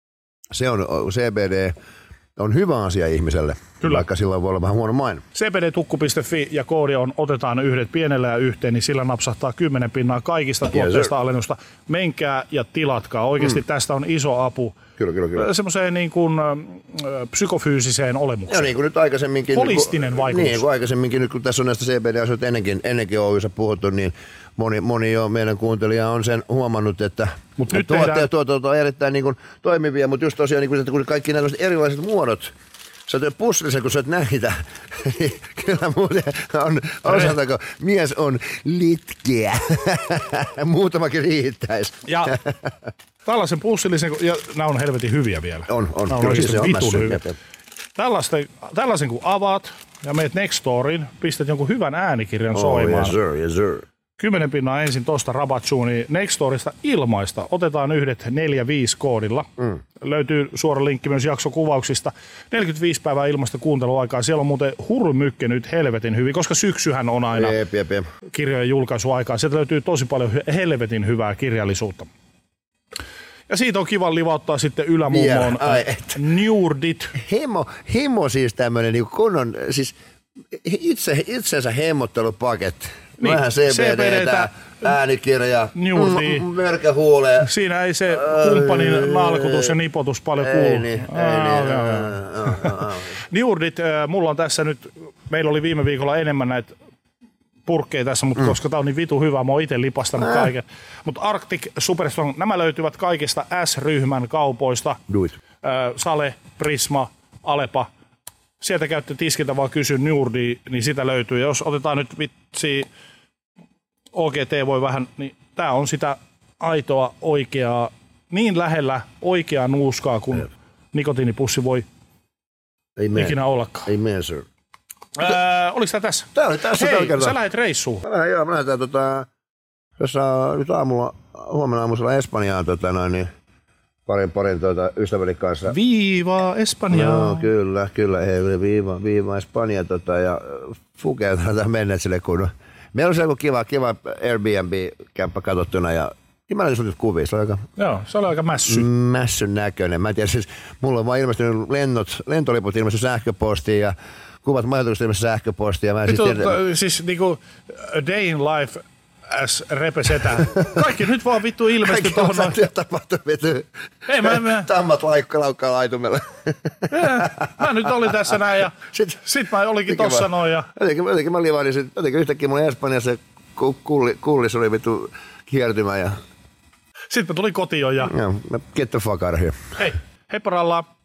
se on, C B D on hyvä asia ihmiselle, kyllä, vaikka sillä voi olla vähän huono maine. c p d tukku piste f i ja koodi on otetaan yhdet pienellä ja yhteen, niin sillä napsahtaa kymmenen pinnaa kaikista tuotteista yes, alennusta. Menkää ja tilatkaa. Oikeasti mm. tästä on iso apu. Kyllä, kyllä, kyllä. Semmoiseen niin kuin, äh, psykofyysiseen olemukseen. Ja niin kuin nyt aikaisemminkin. Holistinen vaikutus. Niin kuin aikaisemminkin, nyt kun tässä on näistä C B D-asioita ennenkin, ennenkin Oyssä puhuttu, niin moni, moni jo meidän kuuntelija on sen huomannut, että Mut nyt tuotteet tehdään... tuotteet on erittäin niin kuin toimivia, mutta just tosiaan, niin kuin, että kun kaikki nämä erilaiset muodot, sä oot pussillisen, kun sä oot näitä, niin kyllä muuten on, osatako, mies on litkeä. Muutamakin riittäisi. Ja tällaisen pussillisen, ja nämä on helvetin hyviä vielä. On, on. Nämä on kyllä, siis vitun hyviä. Tällaisten, tällaisen kun avaat ja meet Nextoriin, pistät jonkun hyvän äänikirjan oh, soimaan. Yes sir, yes sir. Kymmenen pinnaa ensin tuosta Rabatsuuni Nextorista ilmaista. Otetaan yhdet neljä viisi koodilla. Mm. Löytyy suora linkki myös jaksokuvauksista. neljäkymmentäviisi päivää ilmaista kuunteluaikaa. Siellä on muuten hurmykke nyt helvetin hyvin, koska syksyhän on aina jep, jep, jep. kirjojen julkaisuaikaa. Sieltä löytyy tosi paljon helvetin hyvää kirjallisuutta. Ja siitä on kiva livauttaa sitten ylämummoon Njurdit. Hemo, hemo siis tämmöinen niin kunnon, siis itse, itsensä hemmottelupaketti. Niin, vähän C B D:tä, äänikirja, Njurdi. mörkä huulee. Siinä ei se kumppanin nalkutus ja nipotus paljon kuulu. Ei niin, ei niin. Njurdit, mulla on tässä nyt, meillä oli viime viikolla enemmän näitä purkkeja tässä, mutta mm. koska tää on niin vitu hyvä, mä oon itse lipastanut äh. kaiken. Mutta Arctic Superstrong, nämä löytyvät kaikista S-ryhmän kaupoista. Duit. Sale, Prisma, Alepa. Sieltä käytte tiskiltä vaan kysy Njurdia, niin sitä löytyy. Ja jos otetaan nyt vitsi, O G T voi vähän, niin tää on sitä aitoa oikeaa, niin lähellä oikeaa nuuskaa kuin Jep. nikotiinipussi voi ei ikinä ollakaan. Ei mene, sir. Öö, oliko tää tässä? Tää oli tässä. Hei, sä lähet reissuun. Mä lähden, joo, mä lähdetään tota, jossa nyt aamulla, huomenna aamulla Espanjaan, tota noin, niin parin, parin tuota, ystäväni kanssa. Viiva Espanjaa. No, kyllä, kyllä. Ei, viiva, viiva Espanja. Tota, ja Fukeelta menneet sille kun... Meillä oli se kiva, kiva Airbnb-kämppä katsottuna ja mä olin sun kuvia. Se oli aika... Joo, se oli aika mässy. Mässyn näköinen. Mä en tiedä, siis mulla on vaan ilmestynyt lennot, lentoliput ilmestynyt sähköpostiin ja kuvat majoituksesta ilmestynyt sähköpostiin. Mä en nyt siis, on, tiedä... siis niinku a day in life as repesetä. Kaikki nyt vaan vittu ilmestyi tuohon. Kaikki on tapahtunut vittu. Ei mä... mä... Tammat laikka laukkaa laitumella. Mä nyt olin tässä näin ja sit, sit mä olikin tossa noin. Ja... Jotenkin, jotenkin mä livailin, sit, jotenkin yhtäkkiä mulla Espanjassa kulli, kullis oli vittu kiertymä ja... Sitten mä tulin kotiin ja... Joo, get the fuck out of here. Hei, hei poralla.